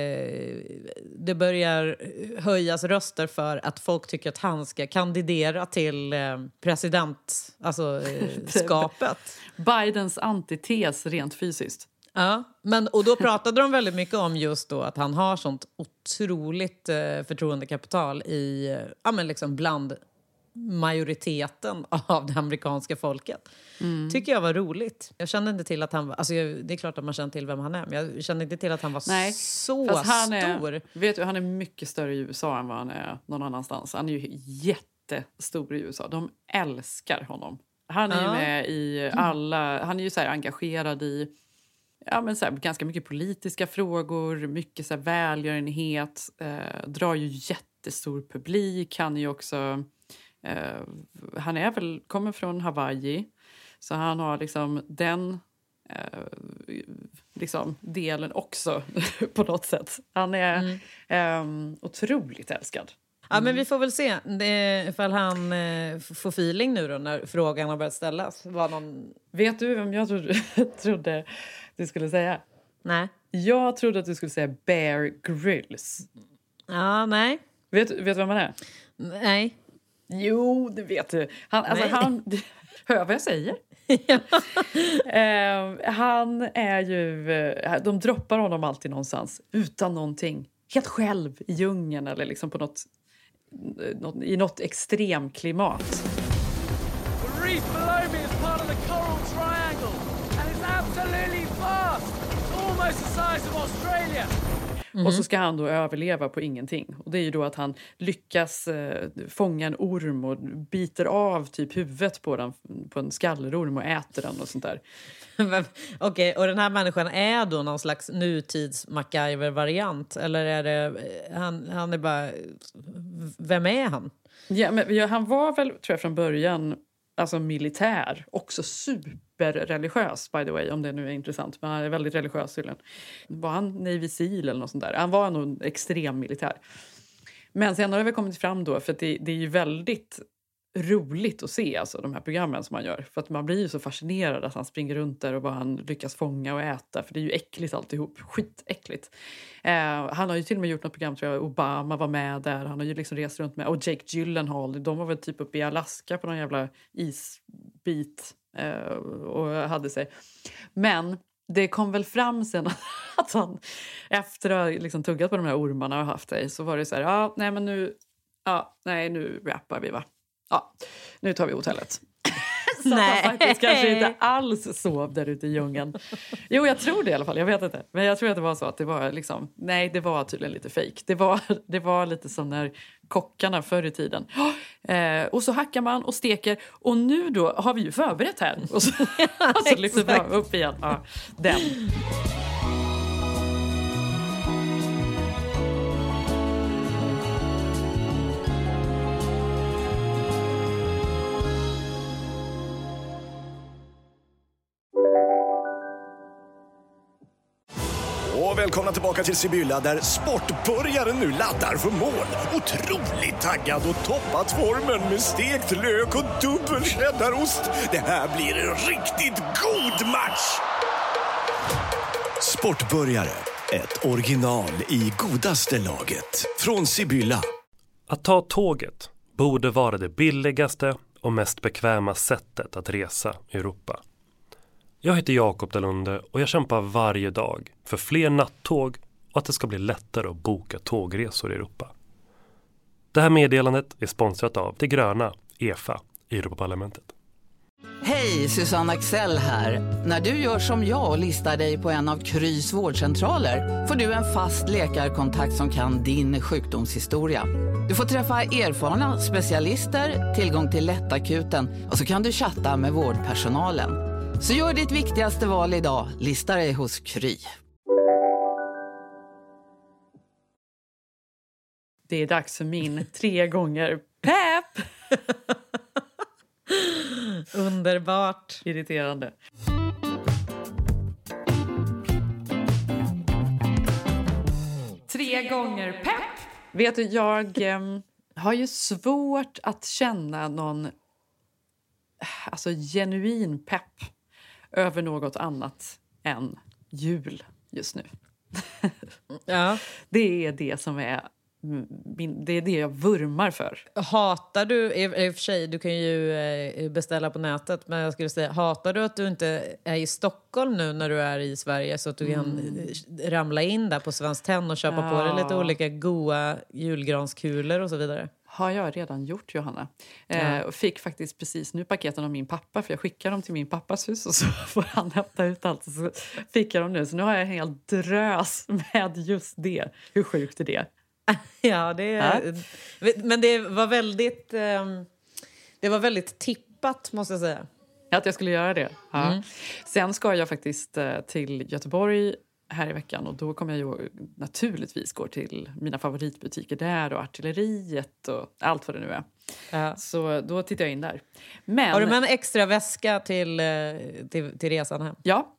det börjar höjas röster för att folk tycker att han ska kandidera till eh, president, alltså eh, skapet. Bidens antites rent fysiskt. Ja, men, och då pratade de väldigt mycket om just då att han har sånt otroligt eh, förtroendekapital i, ja men liksom bland majoriteten av det amerikanska folket. Mm. Tycker jag var roligt. Jag kände inte till att han var, alltså jag, det är klart att man känner till vem han är, men jag kände inte till att han var Nej, så han är, stor. Vet du, han är mycket större i U S A än vad han är någon annanstans. Han är ju jättestor i U S A. De älskar honom. Han är ja. ju med i alla, han är ju så här engagerad i ja, men så här, ganska mycket politiska frågor, mycket så här välgörenhet, eh, drar ju jättestor publik. Han är ju också eh, han är väl, kommer från Hawaii, så han har liksom den eh, liksom delen också på något sätt. Han är mm. eh, otroligt älskad. Ja, men vi får väl se det, ifall han eh, får feeling nu då när frågan har börjat ställas. Var någon... Vet du vem jag trodde, trodde du skulle säga? Nej. Jag trodde att du skulle säga Bear Grylls. Ja, nej. Vet du vet vem han är? Nej. Jo, det vet du. Han, alltså, han, hör vad jag säger? Ja. eh, han är ju... De droppar honom alltid någonstans utan någonting. Helt själv i djungeln eller liksom på något, något i något extremklimat. The reef below me is part of the coral triangle and it's absolutely vast. It's almost the size of Australia. Mm-hmm. Och så ska han då överleva på ingenting. Och det är ju då att han lyckas eh, fånga en orm och biter av typ huvudet på den, på en skallerorm och äter den och sånt där. Okej, okay, och den här människan är då någon slags nutids MacGyver-variant? Eller är det, han, han är bara, vem är han? Ja, men ja, han var väl, tror jag från början, alltså militär. Också superreligiös, by the way, om det nu är intressant. Men han är väldigt religiös tydligen. Var han Navy Seal eller något sånt där? Han var nog extrem militär. Men sen har det väl kommit fram då, för att det, det är ju väldigt roligt att se alltså, de här programmen som han gör. För att man blir ju så fascinerad att han springer runt där och vad han lyckas fånga och äta. För det är ju äckligt alltihop. Skitäckligt. Eh, han har ju till och med gjort något program, tror jag. Obama var med där. Han har ju liksom rest runt med. Och Jake Gyllenhaal, de var väl typ uppe i Alaska på någon jävla isbit. Eh, och hade sig. Men det kom väl fram sen att han efter att ha liksom tuggat på de här ormarna och haft sig, så var det så här, ja, nej men nu, ja, nej nu rappar vi va. Ja, nu tar vi hotellet. Så nej. Han faktiskt kanske inte alls sov där ute i djungeln. Jo, jag tror det i alla fall. Jag vet inte. Men jag tror att det var så att det var liksom... Nej, det var tydligen lite fake. Det var, det var lite som när kockarna förr i tiden. Eh, och så hackar man och steker. Och nu då har vi ju förberett här. Och så, och så lyfter vi upp igen. Ja, den. Välkomna tillbaka till Sibylla där sportbörjaren nu laddar för mål. Otroligt taggad och toppat formen med stekt lök och dubbel cheddarost. Det här blir en riktigt god match! Sportbörjare, ett original i godaste laget. Från Sibylla. Att ta tåget borde vara det billigaste och mest bekväma sättet att resa i Europa. Jag heter Jakob Dalunde och jag kämpar varje dag för fler nattåg och att det ska bli lättare att boka tågresor i Europa. Det här meddelandet är sponsrat av det gröna E F A i Europaparlamentet. Hej, Susanne Axel här. När du gör som jag och listar dig på en av Krys vårdcentraler får du en fast läkarkontakt som kan din sjukdomshistoria. Du får träffa erfarna specialister, tillgång till lättakuten och så kan du chatta med vårdpersonalen. Så gör ditt viktigaste val idag, lista dig hos Kry. Det är dags för min tre gånger pepp. Underbart. Irriterande. Tre gånger pepp. Vet du, jag eh, har ju svårt att känna någon alltså genuin pepp över något annat än jul just nu. Ja. Det är det som är min, det är det jag vurmar för. Hatar du, i, i och för sig, du kan ju eh, beställa på nätet, men jag skulle säga, hatar du att du inte är i Stockholm nu när du är i Sverige så att du kan mm. ramla in där på Svenskt Tenn och köpa ja. på dig lite olika goa julgranskulor och så vidare? Har jag redan gjort, Johanna. Ja. Eh, och fick faktiskt precis nu paketen av min pappa, för jag skickar dem till min pappas hus och så får han hämta ut allt. Och så fick jag dem nu, så nu har jag en hel drös med just det. Hur sjukt är det? Ja, det är, ja. Men det var väldigt um, det var väldigt tippat, måste jag säga. Att jag skulle göra det. Ja. Mm. Sen ska jag faktiskt uh, till Göteborg här i veckan, och då kommer jag ju naturligtvis gå till mina favoritbutiker där och Artilleriet och allt vad det nu är. Ja. Så då tittar jag in där. Men, har du med en extra väska till, till, till resan hem? Ja.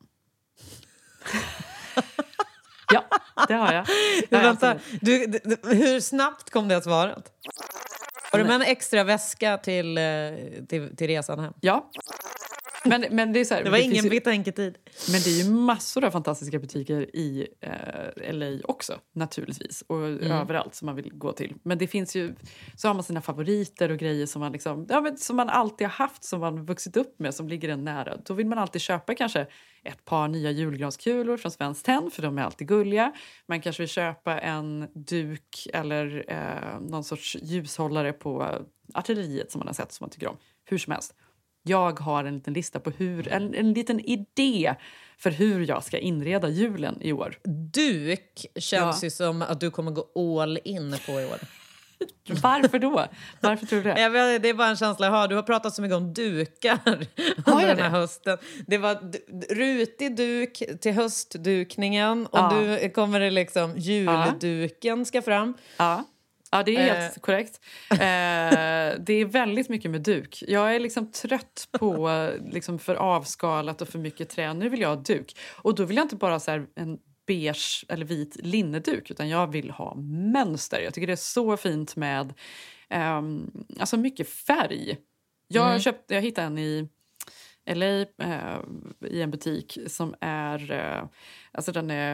Ja, det har jag. Du, vänta, du, du, hur snabbt kom det att svara? Har du med en extra väska till, till, till resan hem? Ja. Men, men det, är så här, det var det ingen ju, betänketid. Men det är ju massor av fantastiska butiker i eh, L A också, naturligtvis. Och mm. överallt som man vill gå till. Men det finns ju, så har man sina favoriter och grejer som man, liksom, ja, men som man alltid har haft, som man vuxit upp med, som ligger en nära. Då vill man alltid köpa kanske ett par nya julgranskulor från Svenskt Tenn, för de är alltid gulliga. Man kanske vill köpa en duk eller eh, någon sorts ljushållare på Artilleriet som man har sett, som man tycker om. Hur som helst. Jag har en liten lista på hur, en, en liten idé för hur jag ska inreda julen i år. Duk känns ja. ju som att du kommer gå all in på i år. Varför då? Varför tror du det? Ja, det är bara en känsla jag har. Du har pratat så mycket om dukar under den här hösten. Det var rutig duk till höstdukningen och ja. du kommer det liksom julduken ska fram. Ja. Ja, det är helt eh. korrekt. Eh, det är väldigt mycket med duk. Jag är liksom trött på liksom för avskalat och för mycket trä. Nu vill jag ha duk. Och då vill jag inte bara så här en beige eller vit linneduk, utan jag vill ha mönster. Jag tycker det är så fint med eh, alltså mycket färg. Jag, mm. köpt, jag hittade en i L A eh, i en butik som är, eh, alltså den är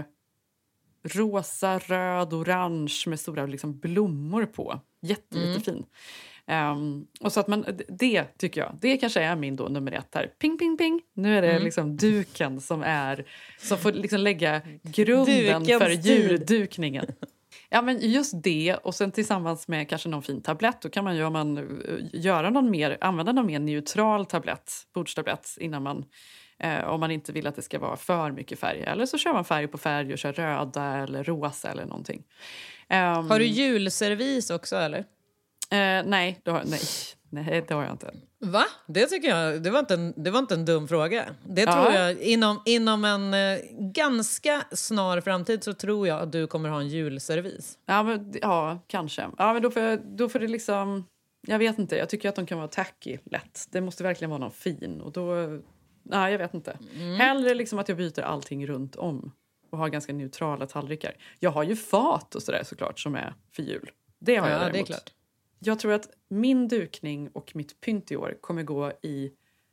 rosa, röd, orange med stora liksom blommor på. Jätte, mm. jättefin. Um, och så att man, det tycker jag, det kanske är min då nummer ett här. Ping, ping, ping. Nu är det mm. liksom duken som är, som får liksom lägga grunden Dukens för juldukningen. Ja, men just det, och sen tillsammans med kanske någon fin tablett, då kan man ju om man göra någon mer, använda någon mer neutral tablett, bordstablett, innan man Eh, om man inte vill att det ska vara för mycket färg. Eller så kör man färg på färg och kör röda eller rosa eller någonting. Um, har du julservis också, eller? Eh, nej, det har, nej, nej, det har jag inte. Va? Det tycker jag, det var inte en, det var inte en dum fråga. Det ja. tror jag, inom, inom en eh, ganska snar framtid så tror jag att du kommer ha en julservis. Ja, men, ja kanske. Ja, men då får, jag, då får det liksom, jag vet inte, jag tycker att de kan vara tacky lätt. Det måste verkligen vara någon fin, och då... Nej, jag vet inte. Mm. Hellre liksom att jag byter allting runt om och har ganska neutrala tallrikar. Jag har ju fat och sådär såklart som är för jul. Det har ja, jag däremot. Det är klart. Jag tror att min dukning och mitt pynt i år kommer gå i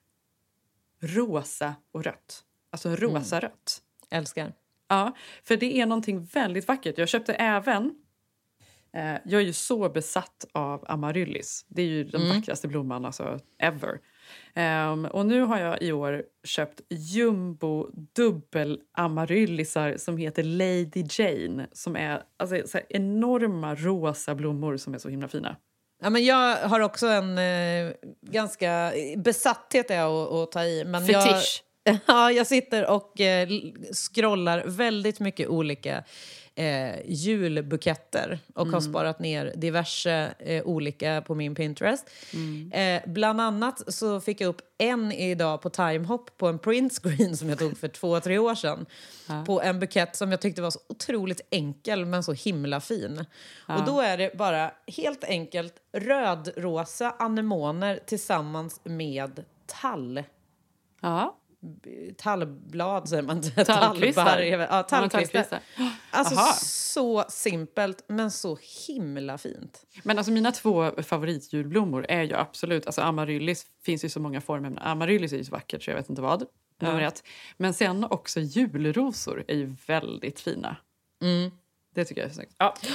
rosa och rött. Alltså rosa-rött. Mm. Älskar. Ja, för det är någonting väldigt vackert. Jag köpte även... Eh, jag är ju så besatt av amaryllis. Det är ju den mm. vackraste blomman alltså ever. Um, och nu har jag i år köpt jumbo dubbel amaryllisar som heter Lady Jane, som är alltså, så här enorma rosa blommor som är så himla fina. Ja, men jag har också en eh, ganska besatthet är att, att ta i. Men Fetisch. Jag, ja, jag sitter och eh, scrollar väldigt mycket olika eh, julbuketter och mm. har sparat ner diverse eh, olika på min Pinterest. Mm. Eh, bland annat så fick jag upp en idag på timehop på en printscreen som jag tog för två, tre år sedan. Ja. På en bukett som jag tyckte var så otroligt enkel men så himla fin. Ja. Och då är det bara helt enkelt rödrosa anemoner tillsammans med tall. Ja. Tallblad säger man. Tallkvistar. Ja, tallkvistar. Alltså Aha. så simpelt men så himla fint. Men alltså mina två favoritjulblommor är ju absolut, alltså amaryllis finns ju så många former, men amaryllis är ju så vackert så jag vet inte vad. Ja. Men sen också julrosor är ju väldigt fina. Mm. Det tycker jag är snyggt. Ja.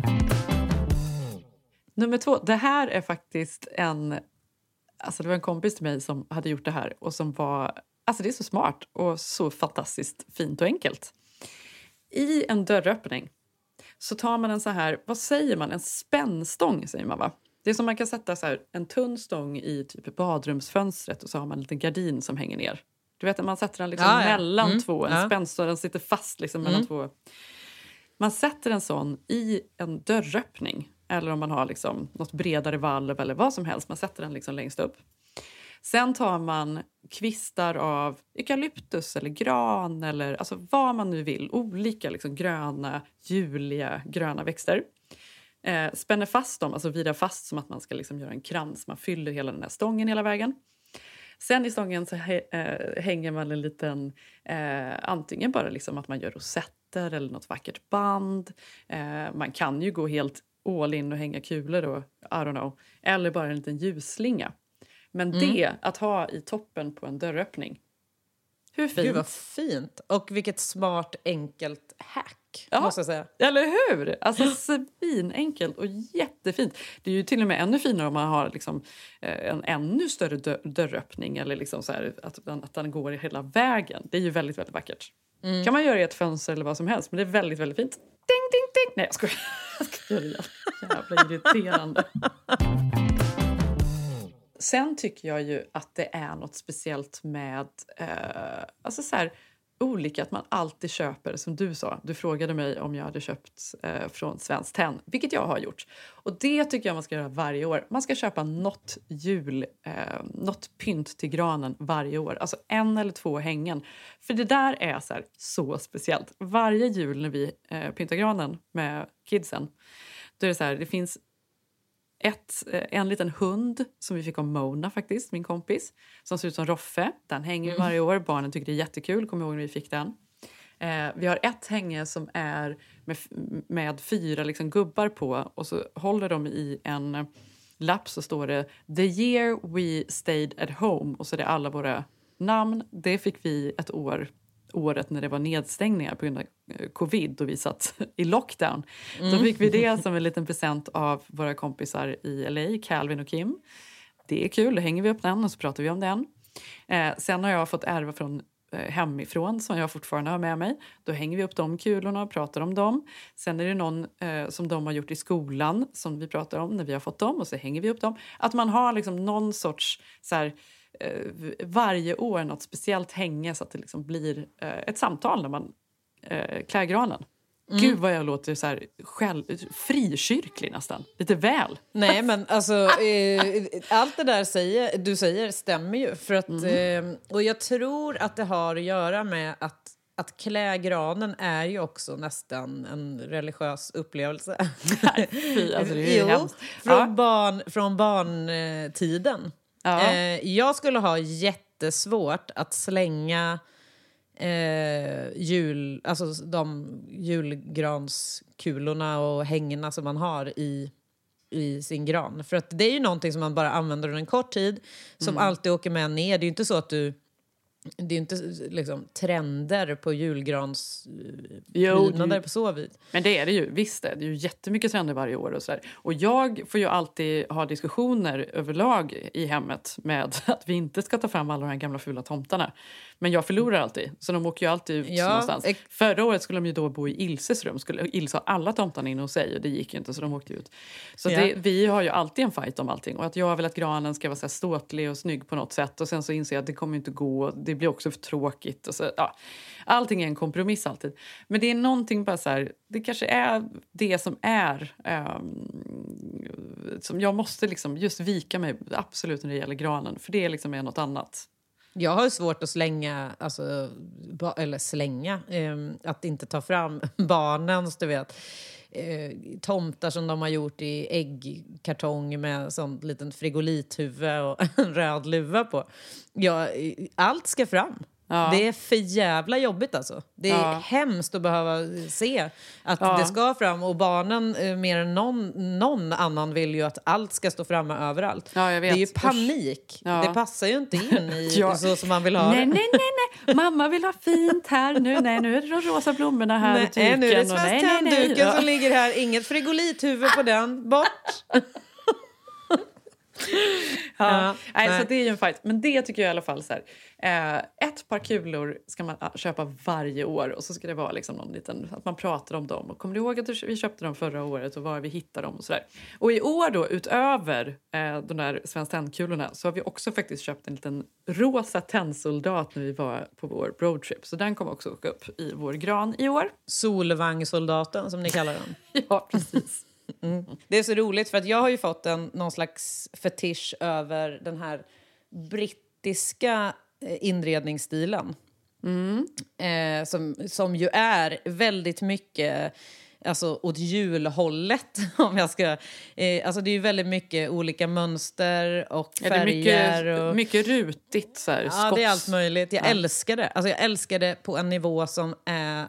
Nummer två, det här är faktiskt en, alltså det var en kompis till mig som hade gjort det här och som var, alltså det är så smart och så fantastiskt fint och enkelt. I en dörröppning så tar man en så här, vad säger man, en spännstång säger man va? Det är som man kan sätta så här, en tunn stång i typ badrumsfönstret och så har man en liten gardin som hänger ner. Du vet att man sätter den liksom ja, ja. mellan mm, två, en ja. spänstång, den sitter fast liksom mellan mm. två. Man sätter en sån i en dörröppning. Eller om man har liksom något bredare valv eller vad som helst. Man sätter den liksom längst upp. Sen tar man kvistar av eukalyptus eller gran. Eller alltså vad man nu vill. Olika liksom gröna, juliga gröna växter. Eh, spänner fast dem, alltså vidar fast som att man ska liksom göra en krans. Man fyller hela den här stången hela vägen. Sen i stången så hä- äh, hänger man en liten, äh, antingen bara liksom att man gör rosetter eller något vackert band. Äh, man kan ju gå helt all in och hänga kulor då, I don't know. Eller bara en liten ljusslinga. Men mm. det, att ha i toppen på en dörröppning. Hur fint? Gud vad fint. Och vilket smart, enkelt hack, ja, måste jag säga. Eller hur? Alltså svinenkelt och jättefint. Det är ju till och med ännu finare om man har liksom, en ännu större dörr, dörröppning. Eller liksom så här, att, den, att den går hela vägen. Det är ju väldigt, väldigt vackert. Mm. Kan man göra i ett fönster eller vad som helst. Men det är väldigt, väldigt fint. Ding, ding, ding. Nej, jag skojar. Jag ska göra det. Jävla irriterande. Sen tycker jag ju att det är något speciellt med eh, alltså så här, olika, att man alltid köper, som du sa. Du frågade mig om jag hade köpt eh, från Svenskt Tenn, vilket jag har gjort. Och det tycker jag man ska göra varje år. Man ska köpa något jul, eh, något pynt till granen varje år. Alltså en eller två hängen. För det där är så här, så speciellt. Varje jul när vi eh, pyntar granen med kidsen, då är det så här, det finns Ett, en liten hund som vi fick av Mona faktiskt, min kompis. Som ser ut som Roffe. Den hänger mm. varje år. Barnen tycker det är jättekul. Kommer ihåg när vi fick den. Eh, vi har ett hänge som är med, med fyra liksom gubbar på. Och så håller de i en lapp så står det The year we stayed at home. Och så är det alla våra namn. Det fick vi ett år. Året när det var nedstängningar på grund av covid och vi satt i lockdown. Mm. Då fick vi det som en liten present av våra kompisar i L A, Calvin och Kim. Det är kul, då hänger vi upp den och så pratar vi om den. Eh, sen har jag fått ärva från eh, hemifrån som jag fortfarande har med mig. Då hänger vi upp de kulorna och pratar om dem. Sen är det någon eh, som de har gjort i skolan som vi pratar om när vi har fått dem och så hänger vi upp dem. Att man har liksom någon sorts så här, varje år något speciellt hänge så att det liksom blir eh, ett samtal när man eh, klär granen. Mm. Gud vad jag låter så här själv, frikyrklig nästan. Lite väl. Nej men alltså eh, allt det där säger, du säger stämmer ju. För att, mm. eh, och jag tror att det har att göra med att Att klä granen är ju också nästan en religiös upplevelse. Fy, alltså det är ju jo, hemskt. Från, Ja. barn, från barntiden. Ja. Eh, jag skulle ha jättesvårt att slänga eh, jul, alltså de julgranskulorna och hängena som man har i, i sin gran. För att det är ju någonting som man bara använder under en kort tid. Som mm. alltid åker med ner. Det är ju inte så att du det är inte liksom trender på julgransbyggnader på så vid. Men det är det ju, visst det. Det är ju jättemycket trender varje år och så där. Och jag får ju alltid ha diskussioner överlag i hemmet med att vi inte ska ta fram alla de här gamla fula tomtarna. Men jag förlorar alltid, så de åker ju alltid ut ja, någonstans. Ex- Förra året skulle de ju då bo i Ilses rum. Skulle Ilse ha alla tomtarna in hos sig och det gick ju inte så de åkte ut. Så ja. det, vi har ju alltid en fight om allting. Och att jag vill att granen ska vara så här ståtlig och snygg på något sätt. Och sen så inser jag att det kommer inte gå. Det blir också för tråkigt. Och så, ja. Allting är en kompromiss alltid. Men det är någonting bara så här, det kanske är det som är um, som jag måste liksom just vika mig absolut när det gäller granen. För det liksom är något annat. Jag har svårt att slänga, alltså, ba, eller slänga, eh, att inte ta fram barnens, du vet, eh, tomtar som de har gjort i äggkartong med sånt liten frigolithuvud och en röd luva på. Ja, allt ska fram. Ja. Det är för jävla jobbigt alltså. Det är ja. hemskt att behöva se att ja. det ska fram. Och barnen eh, mer än någon, någon annan vill ju att allt ska stå framme överallt. Ja, jag vet. Det är ju panik. Ja. Det passar ju inte in i ja. så som man vill ha nej, det. Nej, nej, nej. Mamma vill ha fint här nu. Nej, nu är det de rosa blommorna här. Nej, nej nu är det svensk handduken ja. som ligger här. Inget frigolithuvud på den. Bort! Ja, ja, nej, så det är ju en fight. Men det tycker jag i alla fall så här. Eh, ett par kulor ska man köpa varje år. Och så ska det vara liksom någon liten, att man pratar om dem. Och kommer du ihåg att vi köpte dem förra året och var vi hittade dem och sådär. Och i år då, utöver eh, de där svenska tändkulorna, så har vi också faktiskt köpt en liten rosa tändsoldat när vi var på vår roadtrip. Så den kommer också åka upp i vår gran i år. Solvangsoldaten som ni kallar den. Ja, precis. Mm. Det är så roligt för att jag har ju fått en, någon slags fetisch över den här brittiska inredningsstilen. Mm. Eh, som, som ju är väldigt mycket alltså åt julhållet om jag ska eh, alltså det är ju väldigt mycket olika mönster och färger. Ja, det är mycket, och, mycket rutigt så här, ja, skotts. det är allt möjligt. Jag ja. älskar det. Alltså jag älskar det på en nivå som är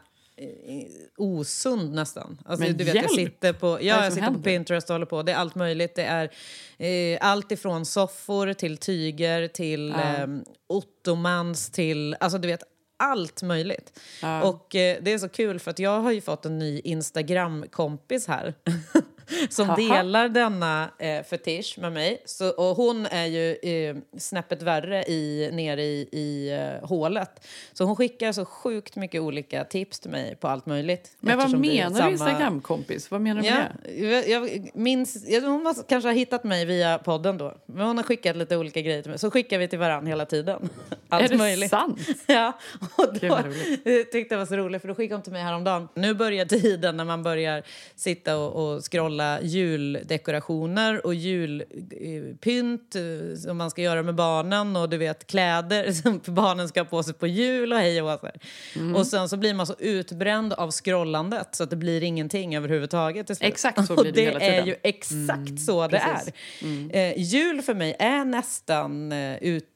osund nästan. Alltså, men du vet, hjälp. jag sitter på, ja, jag sitter händer? på Pinterest och håller på. Det är allt möjligt. Det är eh, allt ifrån soffor till tyger till ja. eh, ottomans till, alltså du vet, allt möjligt. Ja. Och eh, det är så kul för att jag har ju fått en ny Instagram-kompis här som Aha. delar denna eh, fetisch med mig. Så, och hon är ju eh, snäppet värre i, nere i, i eh, hålet. Så hon skickar så sjukt mycket olika tips till mig på allt möjligt. Men vad menar samma... du Instagram-kompis? Vad menar du ja, med det? Jag, jag minns, jag, hon har, kanske har hittat mig via podden då. Men hon har skickat lite olika grejer till mig. Så skickar vi till varandra hela tiden. Allt är det möjligt. Sant? Ja, och då jag tyckte det var så roligt för då skickade hon till mig häromdagen. Nu börjar tiden när man börjar sitta och, och scrolla juldekorationer och julpynt som man ska göra med barnen och du vet kläder som barnen ska ha på sig på jul och hej och så. Mm. Och sen så blir man så utbränd av scrollandet så att det blir ingenting överhuvudtaget. Exakt så blir det, det hela tiden. är ju exakt mm, så det precis. är. Mm. Eh, jul för mig är nästan eh,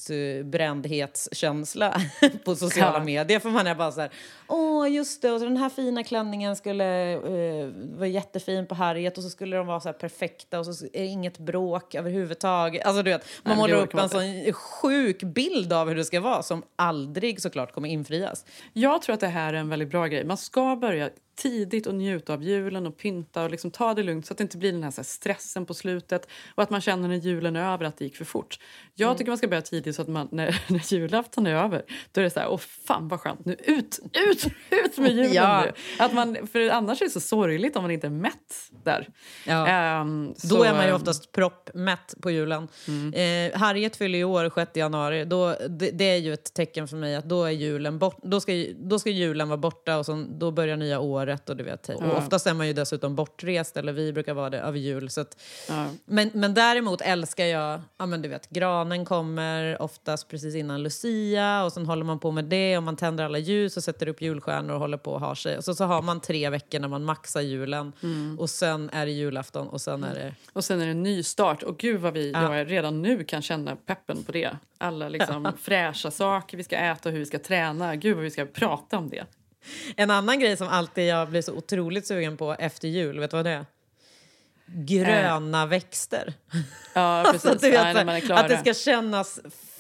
utbrändhetskänsla på sociala ja. medier. För man är bara så här, åh just det, och så den här fina klänningen skulle eh, vara jättefin på Harriet och så skulle de vara så här perfekta och så är det inget bråk överhuvudtaget. Alltså du vet, man målar upp en sån sjuk bild av hur det ska vara som aldrig såklart kommer infrias. Jag tror att det här är en väldigt bra grej. Man ska börja tidigt och njuta av julen och pynta och liksom ta det lugnt så att det inte blir den här, så här stressen på slutet och att man känner när julen är över att det gick för fort. Jag mm. tycker man ska börja tidigt så att man, när, när julafton är över då är det så här, åh fan vad skönt, nu ut, ut, ut med julen ja. nu. Att man, för annars är det så sorgligt om man inte är mätt där. Ja. Um, då så, är man ju oftast proppmätt på julen. Mm. Eh, Harriet fyller ju år sjätte januari. Då, det, det är ju ett tecken för mig att då är julen bort, då ska, då ska julen vara borta och så, då börjar nya år. Och, du vet, och ja. oftast är man ju dessutom bortrest eller vi brukar vara det över jul så att, ja. men, men däremot älskar jag ja, men du vet, granen kommer oftast precis innan Lucia och sen håller man på med det och man tänder alla ljus och sätter upp julstjärnor och håller på och har sig och så, så har man tre veckor när man maxar julen mm. och sen är det julafton och sen är det och sen är det en ny start och gud vad vi ja. jag redan nu kan känna peppen på det alla liksom fräscha saker vi ska äta och hur vi ska träna, gud vad vi ska prata om det. En annan grej som alltid jag blir så otroligt sugen på efter jul, vet du vad det är? Gröna äh. växter. Ja, precis. Alltså, vet, Nej, när man är klar. Att det ska kännas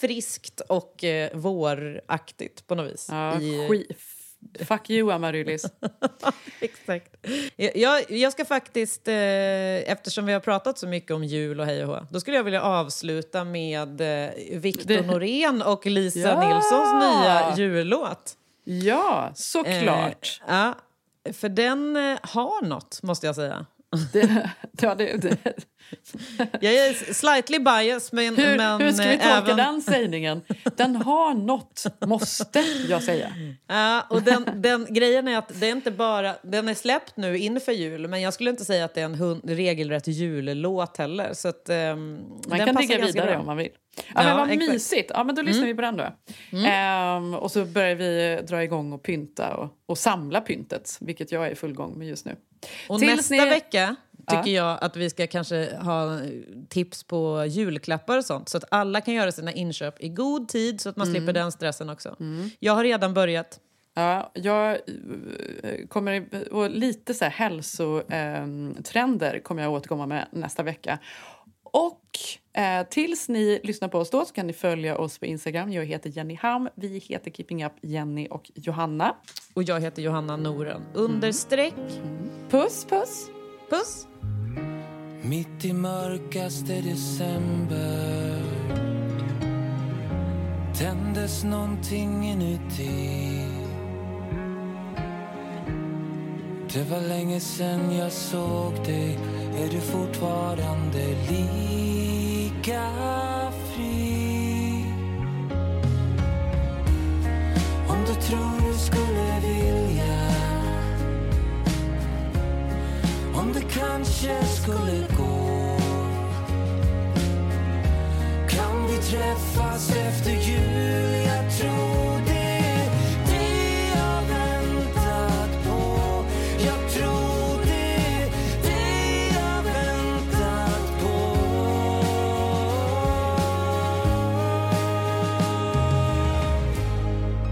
friskt och eh, våraktigt på något vis. Ja, I... skit. Fuck you, Amaryllis. Exakt. Jag, jag ska faktiskt, eh, eftersom vi har pratat så mycket om jul och hej och hå, då skulle jag vilja avsluta med eh, Victor det... Norén och Lisa ja! Nilssons nya jullåt. Ja, såklart. Eh, ja, för den eh, har något, måste jag säga. Det, ja, det, det. Jag är slightly biased, men... Hur, men hur ska vi tolka även... den sägningen? Den har något, måste jag säga. Ja, och den, den grejen är att det är inte bara... Den är släppt nu inför jul, men jag skulle inte säga att det är en hund, regelrätt jullåt heller. Så att, um, man kan digga vidare bra. Om man vill. Ja, ja, men vad exakt. Mysigt. Ja, men då lyssnar mm. vi på den då. Mm. Um, och så börjar vi dra igång och pynta och, och samla pyntet, vilket jag är i full gång med just nu. Och Tills nästa ni... vecka tycker ja. jag att vi ska kanske ha tips på julklappar och sånt. Så att alla kan göra sina inköp i god tid så att man mm. slipper den stressen också. Mm. Jag har redan börjat. Ja, jag kommer... Och lite så här hälsotrender kommer jag återkomma med nästa vecka. Och eh, tills ni lyssnar på oss då så kan ni följa oss på Instagram. Jag heter Jenny Ham. Vi heter Keeping Up Jenny och Johanna. Och jag heter Johanna Noren. Understreck. Mm. Puss, puss. Puss. Mitt i mörkaste december tändes någonting inuti. Det var länge sedan jag såg dig. Är du fortfarande lika fri? Om du tror du skulle vilja, om det kanske skulle gå, kan vi träffas efter jul? Jag tror det.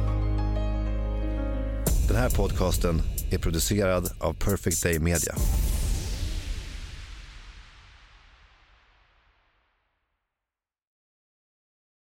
Den här podcasten är producerad av Perfect Day Media.